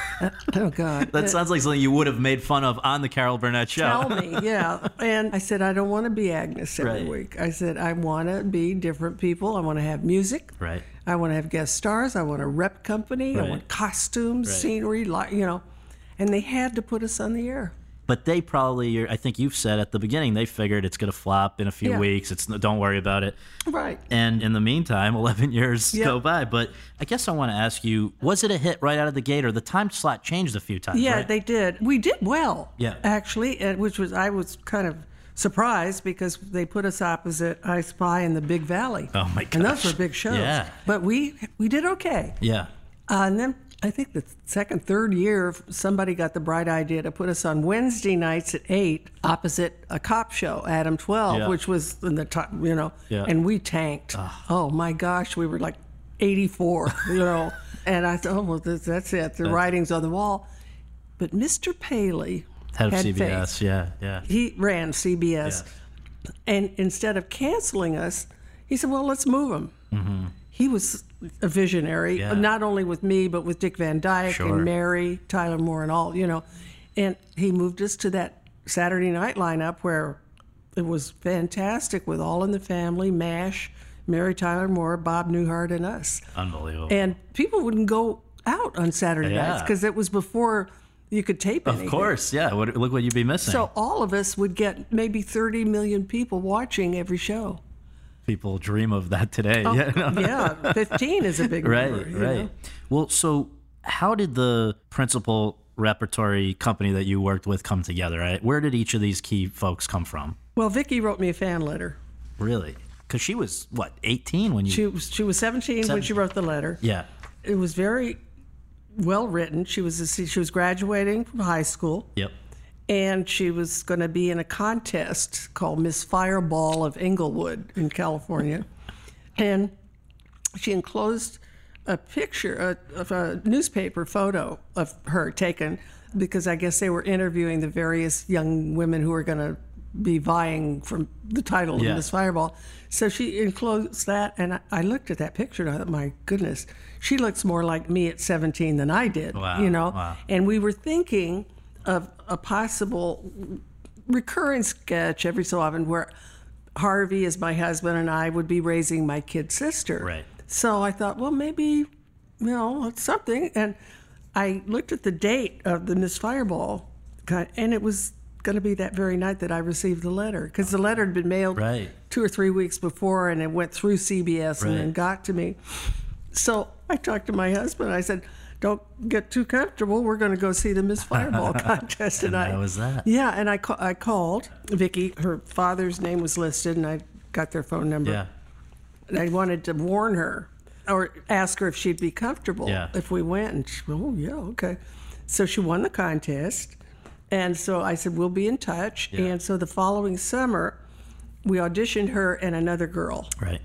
Oh God, that? That sounds like something you would have made fun of on the Carol Burnett show. Tell me, yeah. And I said I don't want to be Agnes every Right. week. I said I want to be different people. I want to have music. Right. I want to have guest stars. I want a rep company. Right. I want costumes, Right. scenery, like you know. And they had to put us on the air. But they probably, I think you've said at the beginning, they figured it's going to flop in a few Yeah. weeks. It's don't worry about it. Right. And in the meantime, eleven years Yeah. go by. But I guess I want to ask you, was it a hit right out of the gate, or the time slot changed a few times? Yeah, right? they did. We did well. Yeah. Actually, and which was I was kind of surprised because they put us opposite I Spy and the Big Valley. Oh, my And those gosh. were big shows. Yeah. But we we did okay. Yeah. Uh, and then I think the second, third year, somebody got the bright idea to put us on Wednesday nights at eight opposite a cop show, Adam twelve, Yeah. which was in the top, you know, Yeah. and we tanked. Oh my gosh, we were like eighty-four, you know. And I thought, oh, well, this, that's it. The writing's on the wall. But Mister Paley Head of had C B S. faith. Yeah. Yeah. He ran C B S. And instead of canceling us, he said, well, let's move him. Mm-hmm. He was a visionary, Yeah. not only with me, but with Dick Van Dyke Sure. and Mary, Tyler Moore, and all, you know. And he moved us to that Saturday night lineup where it was fantastic with All in the Family, MASH, Mary Tyler Moore, Bob Newhart, and us. Unbelievable. And people wouldn't go out on Saturday Yeah. nights because it was before you could tape of anything. course. Yeah. What, look what you'd be missing. So all of us would get maybe thirty million people watching every show. People dream of that today. yeah. no. Yeah, fifteen is a big Right, number. you right. know? Well, so how did the principal repertory company that you worked with come together? Right? Where did each of these key folks come from? Well, Vicki wrote me a fan letter. Really? Because she was what, eighteen when you? She was she was seventeen when she wrote the letter. yeah. It was very well written. She was a, she was graduating from high school, Yep. and she was going to be in a contest called Miss Fireball of Inglewood in California, and she enclosed a picture a, of a newspaper photo of her taken because I guess they were interviewing the various young women who were going to be vying for the title Yeah. of Miss Fireball. So she enclosed that, and I, I looked at that picture and I thought, my goodness, she looks more like me at seventeen than I did. Wow, You know, wow. and we were thinking of a possible recurring sketch every so often where Harvey, as my husband, and I would be raising my kid sister. Right. So I thought, well, maybe, you know, it's something. And I looked at the date of the Miss Fireball, and it was going to be that very night that I received the letter, because the letter had been mailed Right. two or three weeks before, and it went through C B S and then Right. got to me. So I talked to my husband. I said, don't get too comfortable. We're going to go see the Miss Fireball contest And tonight. that was that. Yeah, and I, ca- I called Vicki. Her father's name was listed, and I got their phone number. Yeah. And I wanted to warn her or ask her if she'd be comfortable Yeah. if we went. And she, oh, yeah, okay. So she won the contest. And so I said, we'll be in touch. Yeah. And so the following summer, we auditioned her and another girl. Right.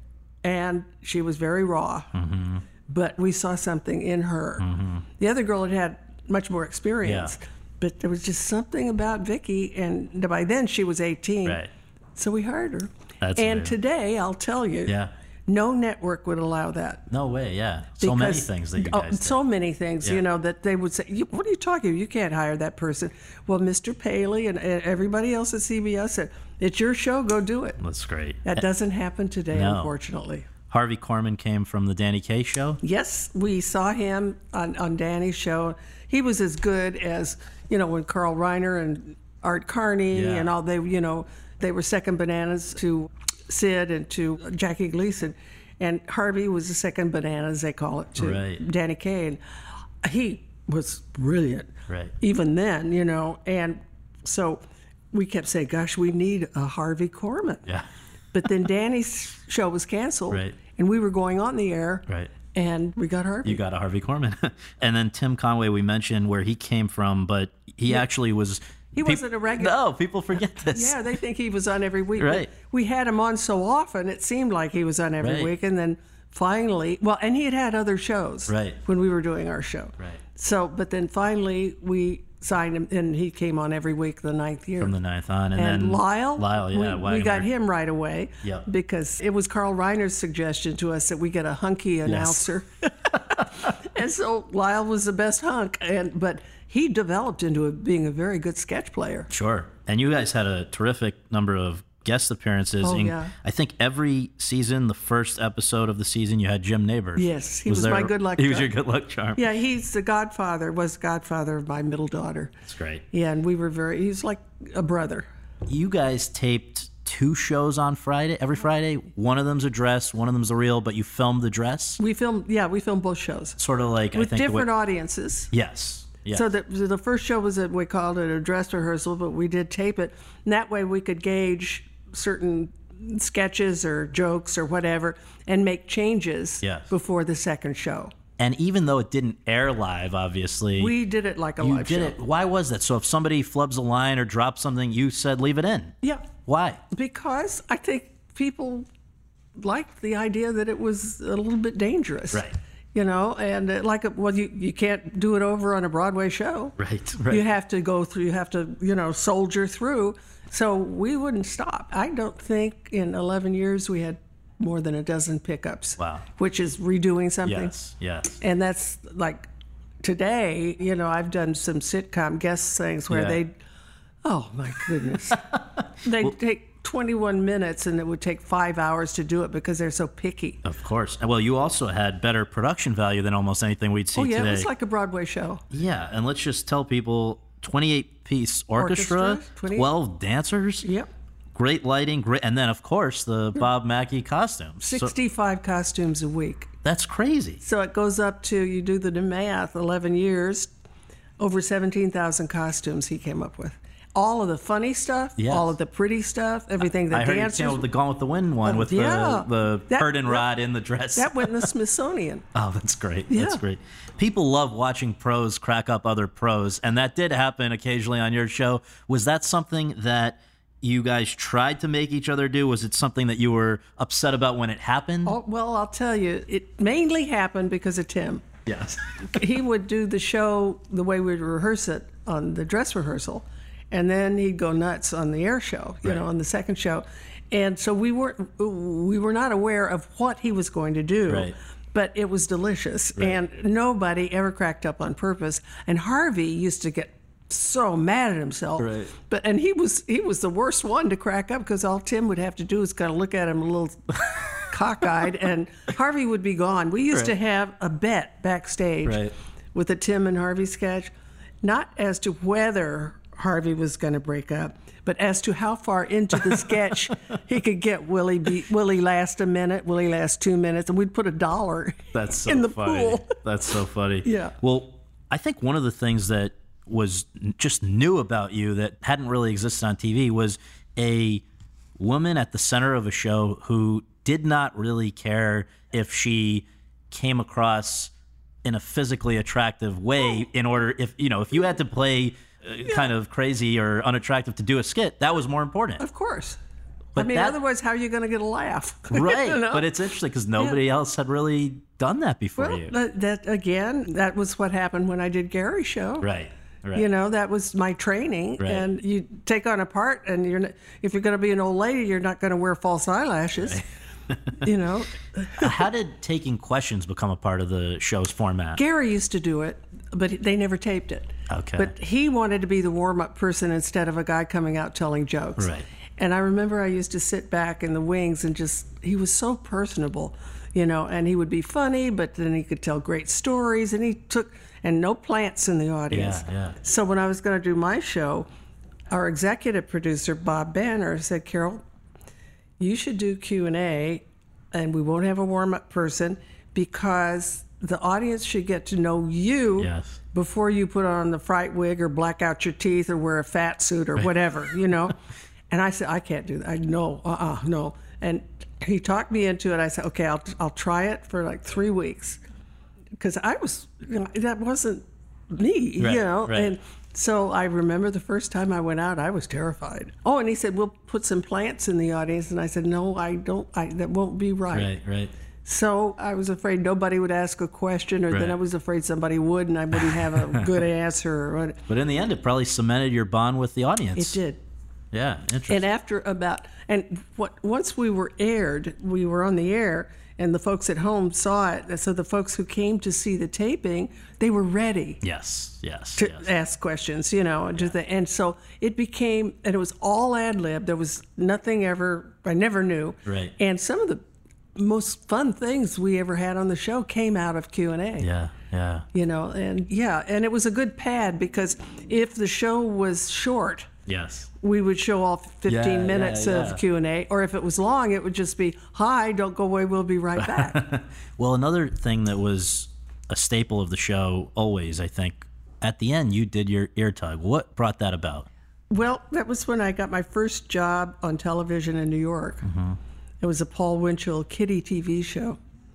And she was very raw. Mm-hmm. But we saw something in her. Mm-hmm. The other girl had had much more experience. Yeah. But there was just something about Vicki. And by then she was eighteen. Right. So we hired her. That's and amazing. today, I'll tell you, Yeah. no network would allow that. No way. Yeah. So many Because- things that you oh, guys did. so many things, Yeah. you know, that they would say, you, what are you talking about? You can't hire that person. Well, Mister Paley and and everybody else at C B S said, it's your show, go do it. That's great. That doesn't happen today, No. unfortunately. Harvey Korman came from the Danny Kaye show. Yes, we saw him on, on Danny's show. He was as good as, you know, when Carl Reiner and Art Carney Yeah. and all, they, you know, they were second bananas to Sid and to Jackie Gleason. And Harvey was the second bananas, they call it, to Right. Danny Kaye. And he was brilliant. Right. Even then, you know. And so we kept saying, gosh, we need a Harvey Korman. Yeah. But then Danny's show was canceled, Right. and we were going on the air. Right. And we got Harvey. You got a Harvey Korman. And then Tim Conway, we mentioned where he came from, but he yeah. actually was... He peop- wasn't a regular. No, people forget this. Yeah, they think he was on every week. Right. But we had him on so often, it seemed like he was on every right. week. And then finally, well, and he had had other shows right. when we were doing our show. Right. So, but then finally we signed him, and he came on every week the ninth year. From the ninth on. And, and then Lyle, Lyle, yeah. we, we got him right away yep. because it was Carl Reiner's suggestion to us that we get a hunky announcer. Yes. And so Lyle was the best hunk, and but he developed into a, being a very good sketch player. Sure. And you guys had a terrific number of guest appearances. Oh, in, yeah. I think every season, the first episode of the season, you had Jim Neighbors. Yes, he was, was my good luck He charm. was your good luck charm. Yeah, he's the godfather, was the godfather of my middle daughter. That's great. Yeah, and we were very, he's like a brother. You guys taped two shows on Friday, every Friday. One of them's a dress, one of them's a reel, but you filmed the dress? We filmed, yeah, we filmed both shows. Sort of like, With I think... different the way, audiences. Yes. Yes. So the, the first show was, a, we called it a dress rehearsal, but we did tape it. And that way we could gauge certain sketches or jokes or whatever and make changes yes. before the second show. And even though it didn't air live, obviously... We did it like a you live did show. It. Why was that? So if somebody flubs a line or drops something, you said leave it in. Yeah. Why? Because I think people liked the idea that it was a little bit dangerous. Right. You know, and uh, like, a, well, you, you can't do it over on a Broadway show. Right, right. You have to go through, you have to, you know, soldier through. So we wouldn't stop. I don't think in eleven years we had more than a dozen pickups. Wow. Which is redoing something. Yes, yes. And that's like today, you know, I've done some sitcom guest things where yeah. they, oh my goodness, they well, take twenty-one minutes and it would take five hours to do it because they're so picky. Of course. Well, you also had better production value than almost anything we'd see today. Oh, yeah, today. it was like a Broadway show. Yeah, and let's just tell people, twenty-eight piece orchestra, orchestra twelve dancers. Yep. Great lighting, great, and then, of course, the Bob Mackie costumes. sixty-five so, costumes a week. That's crazy. So it goes up to, you do the math, eleven years, over seventeen thousand costumes he came up with. All of the funny stuff, yes. all of the pretty stuff, everything. The I heard dancers. you came with the Gone with the Wind one with yeah. the, the curtain that, rod in the dress. That went in the Smithsonian. Oh, that's great. Yeah. That's great. People love watching pros crack up other pros, and that did happen occasionally on your show. Was that something that you guys tried to make each other do? Was it something that you were upset about when it happened? Oh, well, I'll tell you, it mainly happened because of Tim. Yes. He would do the show the way we'd rehearse it on the dress rehearsal, and then he'd go nuts on the air show, you right. know, on the second show. And so we weren't, we were not aware of what he was going to do. Right. But it was delicious, right. and nobody ever cracked up on purpose. And Harvey used to get so mad at himself. Right. But and he was he was the worst one to crack up because all Tim would have to do is kind of look at him a little cockeyed, and Harvey would be gone. We used right. to have a bet backstage right. with a Tim and Harvey sketch, not as to whether Harvey was going to break up, but as to how far into the sketch he could get Willie be, Willie last a minute, Willie last two minutes, and we'd put a dollar That's so in the funny. pool. That's so funny. Yeah. Well, I think one of the things that was just new about you that hadn't really existed on T V was a woman at the center of a show who did not really care if she came across in a physically attractive way in order, if, you know, if you had to play uh, yeah. kind of crazy or unattractive to do a skit, that was more important. Of course. But I mean, that, otherwise, how are you going to get a laugh? Right. You know? But it's interesting because nobody yeah. else had really done that before well, you. That, that, again, that was what happened when I did Gary's show. Right. Right. You know, that was my training. Right. And you take on a part, and you're not, if you're going to be an old lady, you're not going to wear false eyelashes. Right. You know. How did taking questions become a part of the show's format? Gary used to do it, but they never taped it. Okay. But he wanted to be the warm-up person instead of a guy coming out telling jokes. Right. And I remember I used to sit back in the wings and just, he was so personable, you know, and he would be funny, but then he could tell great stories, and he took, and no plants in the audience. Yeah, yeah. So when I was going to do my show, our executive producer, Bob Banner, said, Carol, you should do Q and A, and we won't have a warm-up person because the audience should get to know you yes. before you put on the fright wig or black out your teeth or wear a fat suit or whatever, you know. And I said, I can't do that. I no, uh-uh, no. And he talked me into it. I said, okay, I'll, I'll try it for like three weeks. Because I was, you know, that wasn't me, Right, you know. right. And so I remember the first time I went out, I was terrified. Oh, and he said, we'll put some plants in the audience. And I said, no, I don't, I, that won't be right. Right, right. So I was afraid nobody would ask a question, or Right. then I was afraid somebody would and I wouldn't have a good answer. Or what. But in the end, it probably cemented your bond with the audience. It did. Yeah, interesting. And after about, and what once we were aired, we were on the air, and the folks at home saw it. So the folks who came to see the taping, they were ready yes, yes, to yes. ask questions, you know. Yeah. The, and so it became, and it was all ad lib. There was nothing ever, I never knew. Right. And some of the most fun things we ever had on the show came out of Q and A. Yeah, yeah. You know, and yeah, and it was a good pad, because if the show was short, Yes. we would show all fifteen Yeah, yeah, minutes yeah. of Q and A, or if it was long, it would just be, hi, don't go away, we'll be right back. Well, another thing that was a staple of the show always, I think, at the end, you did your ear tug. What brought that about? Well, that was when I got my first job on television in New York. Mm-hmm. It was a Paul Winchell kiddie T V show.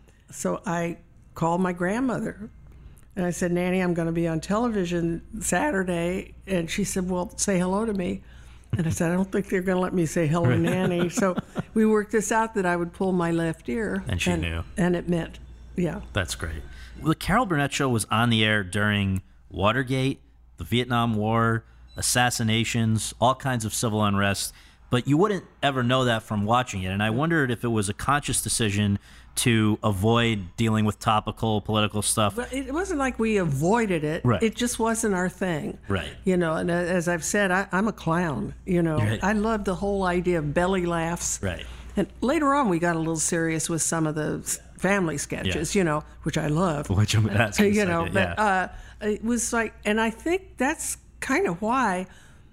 So I called my grandmother, and I said, Nanny, I'm going to be on television Saturday. And she said, well, say hello to me. And I said, I don't think they're going to let me say hello to Nanny. So we worked this out that I would pull my left ear. And she knew. And it meant, yeah. That's great. Well, the Carol Burnett Show was on the air during Watergate, the Vietnam War, assassinations, all kinds of civil unrest. But you wouldn't ever know that from watching it. And I wondered if it was a conscious decision to avoid dealing with topical political stuff. But it wasn't like we avoided it. Right. It just wasn't our thing. Right. You know, and as I've said, I, I'm a clown. You know, Right. I love the whole idea of belly laughs. Right. And later on, we got a little serious with some of the s- family sketches, Yeah. you know, which I love. Which I'm asking. you know, but yeah. uh, it was like, and I think that's kind of why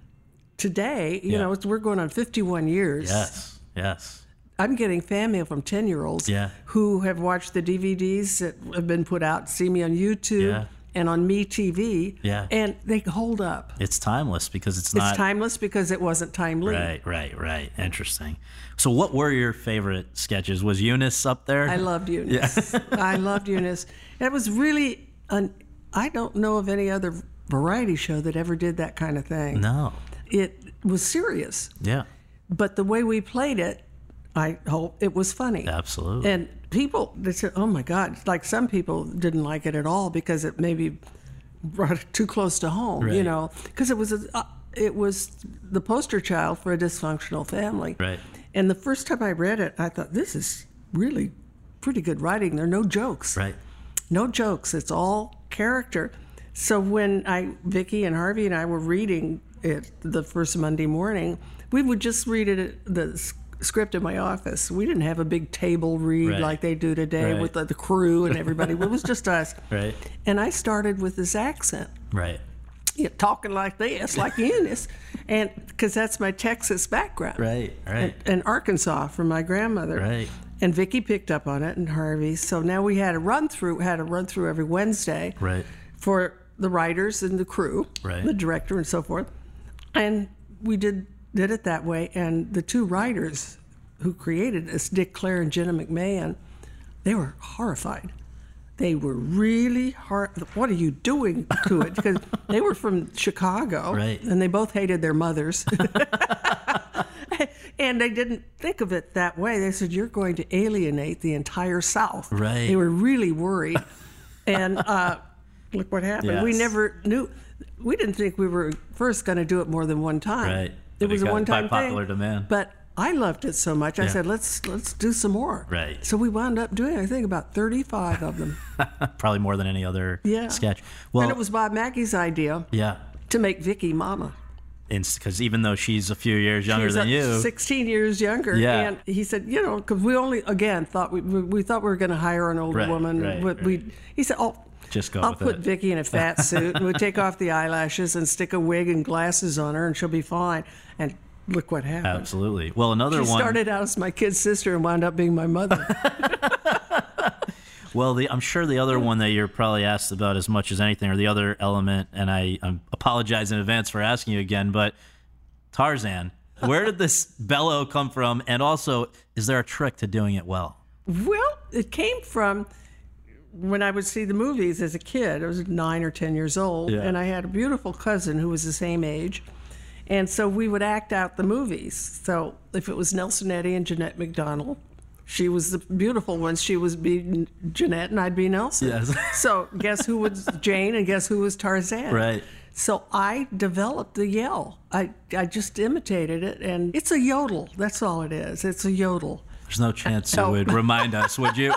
today, you Yeah. know, it's, we're going on fifty-one years. yes, yes. I'm getting fan mail from ten-year-olds Yeah. who have watched the D V Ds that have been put out, see me on YouTube Yeah. and on MeTV, Yeah. and they hold up. It's timeless because it's not. It's timeless because it wasn't timely. Right, right, right. Interesting. So, what were your favorite sketches? Was Eunice up there? I loved Eunice. I loved Eunice. And it was really, an, I don't know of any other variety show that ever did that kind of thing. No. It was serious, Yeah. but the way we played it, I hope it was funny. Absolutely. And people, they said, oh my God, like some people didn't like it at all because it maybe brought it too close to home, you Right. know, because it was, a, uh, it was the poster child for a dysfunctional family. Right. And the first time I read it, I thought, this is really pretty good writing. There are no jokes. Right. No jokes. It's all character. So when I, Vicki and Harvey and I were reading it the first Monday morning, we would just read it, the s- script in my office. We didn't have a big table read Right. like they do today Right. with the, the crew and everybody. It was just us. Right. And I started with this accent, Right. you know, talking like this, like Eunice, and because that's my Texas background. Right. Right. And Arkansas from my grandmother. Right. And Vicki picked up on it, and Harvey. So now we had a run through, had a run through every Wednesday Right. for the writers and the crew, Right. the director and so forth. And we did did it that way. And the two writers who created this, Dick Clare and Jenna McMahon, they were horrified. They were really hard. What are you doing to it? Because they were from Chicago, Right. and they both hated their mothers. And they didn't think of it that way. They said, you're going to alienate the entire South. Right. They were really worried. And uh, look what happened. We Yes. never knew. We didn't think we were first going to do it more than one time. Right. It But was it a got one-time by popular thing. demand. But I loved it so much. I Yeah. said, let's let's do some more. Right. So we wound up doing, I think, about thirty-five of them. Probably more than any other Yeah. sketch. Well, And it was Bob Mackey's idea yeah. to make Vicki mama. Because even though she's a few years younger She's than uh, you, sixteen years younger. Yeah. And he said, you know, because we only, again, thought we, we, we thought we were going to hire an older Right, woman. right, but we, he said, oh, just go I'll with put it. Vicki in a fat suit and we'll take off the eyelashes and stick a wig and glasses on her and she'll be fine. And look what happened. Absolutely. Well, another She one. started out as my kid's sister and wound up being my mother. Well, the, I'm sure the other one that you're probably asked about as much as anything, or the other element, and I, I apologize in advance for asking you again, but Tarzan. Where did this bellow come from? And also, is there a trick to doing it well? Well, it came from when I would see the movies as a kid. I was nine or ten years old, Yeah. and I had a beautiful cousin who was the same age. And so we would act out the movies. So if it was Nelson Eddy and Jeanette MacDonald, she was the beautiful one. She was be Jeanette, and I'd be Nelson. Yes. So guess who was Jane, and guess who was Tarzan? Right. So I developed the yell. I, I just imitated it, and it's a yodel. That's all it is. It's a yodel. There's no chance No. you would remind us, would you?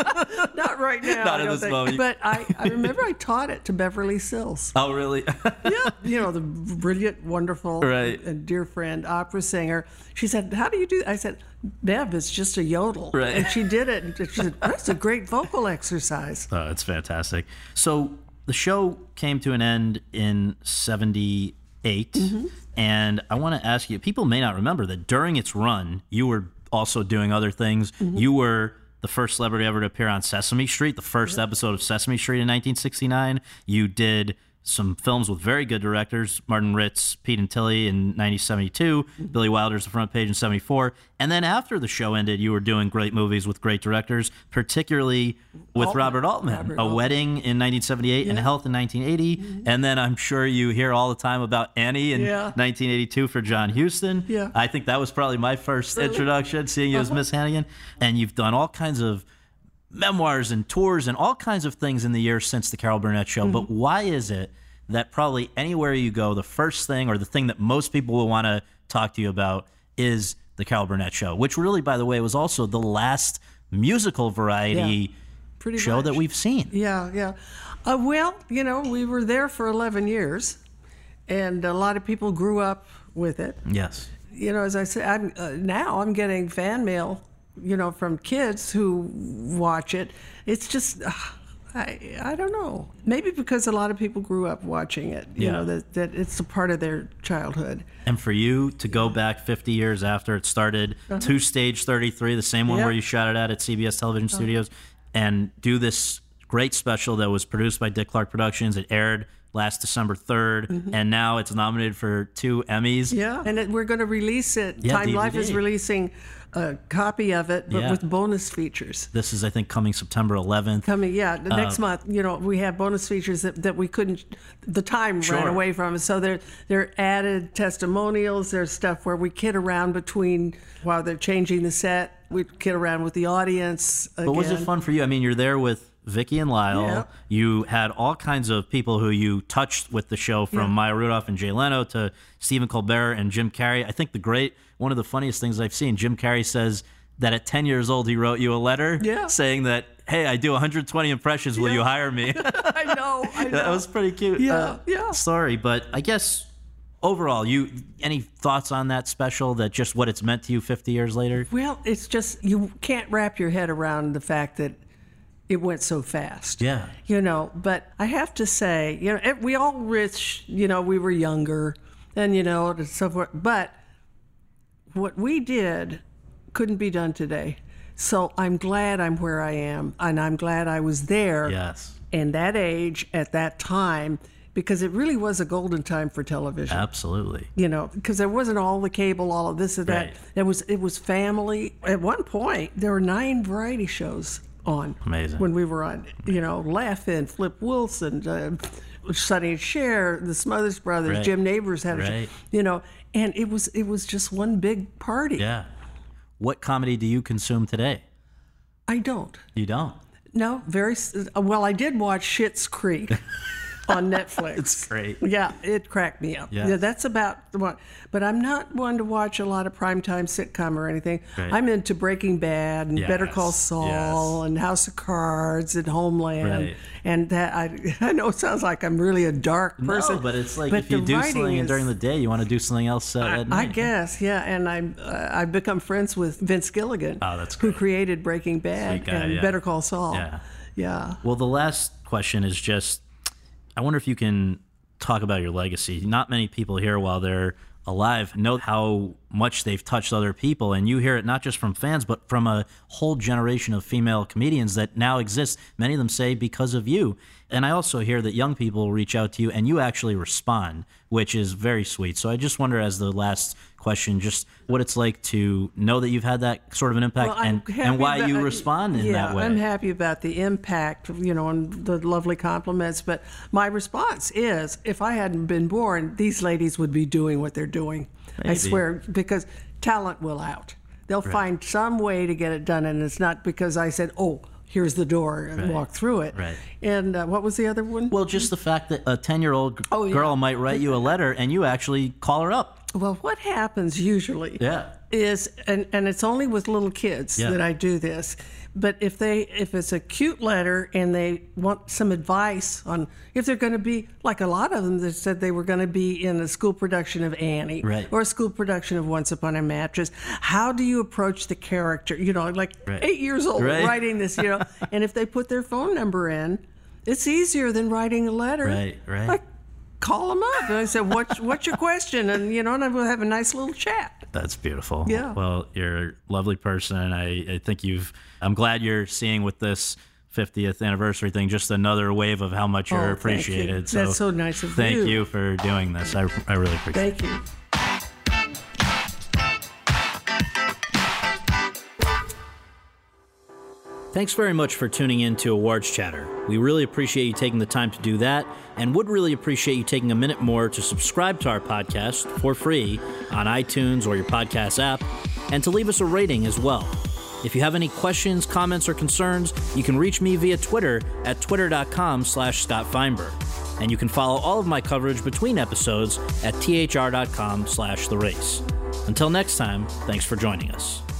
Not right now. Not I in don't this think. moment. But I, I remember I taught it to Beverly Sills. Oh, really? Yeah, you know, the brilliant, wonderful, Right. and dear friend, opera singer. She said, "How do you do that?" I said, "Bev, it's just a yodel." Right. And she did it. And she said, "That's a great vocal exercise." Oh, it's fantastic. So the show came to an end in seventy-eight, Mm-hmm. and I want to ask you, people may not remember that during its run, you were also doing other things. Mm-hmm. You were the first celebrity ever to appear on Sesame Street, the first episode of Sesame Street in nineteen sixty-nine. You did some films with very good directors, Martin Ritz, Pete and Tilly in nineteen seventy-two, Mm-hmm. Billy Wilder's The Front Page in seventy-four. And then after the show ended, you were doing great movies with great directors, particularly with Altman. Robert Altman, Robert A Altman. Wedding in nineteen seventy-eight and Health in nineteen eighty. And then I'm sure you hear all the time about Annie in Yeah. nineteen eighty-two for John Huston. Yeah. I think that was probably my first introduction, seeing you as Miss Hannigan. And you've done all kinds of memoirs and tours and all kinds of things in the years since the Carol Burnett Show. But why is it that probably anywhere you go, the first thing or the thing that most people will want to talk to you about is the Carol Burnett Show, which really, by the way, was also the last musical variety Pretty show much. that we've seen. Yeah, yeah. Uh, well, you know, we were there for eleven years, and a lot of people grew up with it. Yes. You know, as I said, I'm, uh, now I'm getting fan mail, you know, from kids who watch it. It's just, uh, I, I don't know. Maybe because a lot of people grew up watching it, you Yeah. know, that, that it's a part of their childhood. And for you to go back fifty years after it started, to Stage thirty-three, the same one Yeah. where you shot it at at C B S Television Studios, and do this great special that was produced by Dick Clark Productions. It aired last December third, and now it's nominated for two Emmys. Yeah, and it, we're going to release it. Yeah, Time Life is D V D. releasing a copy of it, but Yeah. with bonus features. This is, I think, coming September eleventh. Coming, yeah, the Uh, next month, you know, we have bonus features that, that we couldn't, the time Sure. ran away from us. So they're, they're added testimonials. There's stuff where we kid around between, while they're changing the set, we kid around with the audience. Again. But was it fun for you? I mean, you're there with Vicky and Lyle. Yeah. You had all kinds of people who you touched with the show, from Yeah. Maya Rudolph and Jay Leno to Stephen Colbert and Jim Carrey. I think the great, one of the funniest things I've seen, Jim Carrey says that at ten years old, he wrote you a letter Yeah. saying that, hey, I do one hundred twenty impressions. Will Yeah. you hire me? I know, I know. That was pretty cute. Yeah, uh, yeah. Sorry, but I guess overall, you any thoughts on that special, that just what it's meant to you fifty years later? Well, it's just, you can't wrap your head around the fact that it went so fast. Yeah. You know, but I have to say, you know, eh, we all wish, you know, we were younger and, you know, and so forth. But what we did couldn't be done today. So I'm glad I'm where I am, and I'm glad I was there Yes. in that age at that time, because it really was a golden time for television. Absolutely. You know, because there wasn't all the cable, all of this and that. Right. It was it was family. At one point, there were nine variety shows on. Amazing. When we were on, you know, Laugh-In, Flip Wilson, uh, Sonny and Cher, the Smothers Brothers, Right. Jim Neighbors had a show, Right. you know, and it was it was just one big party. Yeah. What comedy do you consume today? I don't. You don't. No, very s- well. I did watch Schitt's Creek on Netflix. It's great. Yeah, it cracked me up. Yes. Yeah, that's about the one. But I'm not one to watch a lot of primetime sitcom or anything. Right. I'm into Breaking Bad and Better Call Yes, Saul yes. and House of Cards and Homeland. Right. And that I, I know it sounds like I'm really a dark person. No, but it's like but if you the do writing something is- during the day, you want to do something else uh, at I night. guess, yeah, and I'm uh, I've become friends with Vince Gilligan, Oh, that's who great. created Breaking Bad Sweet guy, and yeah. Better Call Saul. Yeah. Yeah. Well, the last question is just, I wonder if you can talk about your legacy. Not many people here, while they're alive know how much they've touched other people. And you hear it not just from fans, but from a whole generation of female comedians that now exist, many of them say because of you. And I also hear that young people reach out to you and you actually respond, which is very sweet. So I just wonder, as the last question, just what it's like to know that you've had that sort of an impact, Well, I'm and, happy and why about- you respond in yeah, that way. I'm happy about the impact, you know, and the lovely compliments. But my response is, if I hadn't been born, these ladies would be doing what they're doing. I Maybe. swear, because talent will out. They'll find some way to get it done, and it's not because I said, "Oh, here's the door," and Right. walk through it. Right. And uh, what was the other one? Well, just the fact that a ten-year-old g- Oh, yeah. girl might write you a letter and you actually call her up. Well, what happens usually Yeah. is, and, and it's only with little kids Yeah. that I do this, but if they if it's a cute letter and they want some advice on if they're going to be, like a lot of them that said they were going to be in a school production of Annie Right. or a school production of Once Upon a Mattress, how do you approach the character? You know, like Right. eight years old Right. writing this, you know, and if they put their phone number in, it's easier than writing a letter. Right, right. Like, call them up. And I said, what's, what's your question? And, you know, and we'll have a nice little chat. That's beautiful. Yeah. Well, you're a lovely person. And I, I think you've, I'm glad you're seeing with this fiftieth anniversary thing just another wave of how much Oh, you're thank you. appreciated. That's so nice of thank you. you for doing this. I, I really appreciate it. Thank you. Thanks very much for tuning in to Awards Chatter. We really appreciate you taking the time to do that, and would really appreciate you taking a minute more to subscribe to our podcast for free on iTunes or your podcast app, and to leave us a rating as well. If you have any questions, comments, or concerns, you can reach me via Twitter at twitter.com slash Scott Feinberg. And you can follow all of my coverage between episodes at thr.com slash the race. Until next time, thanks for joining us.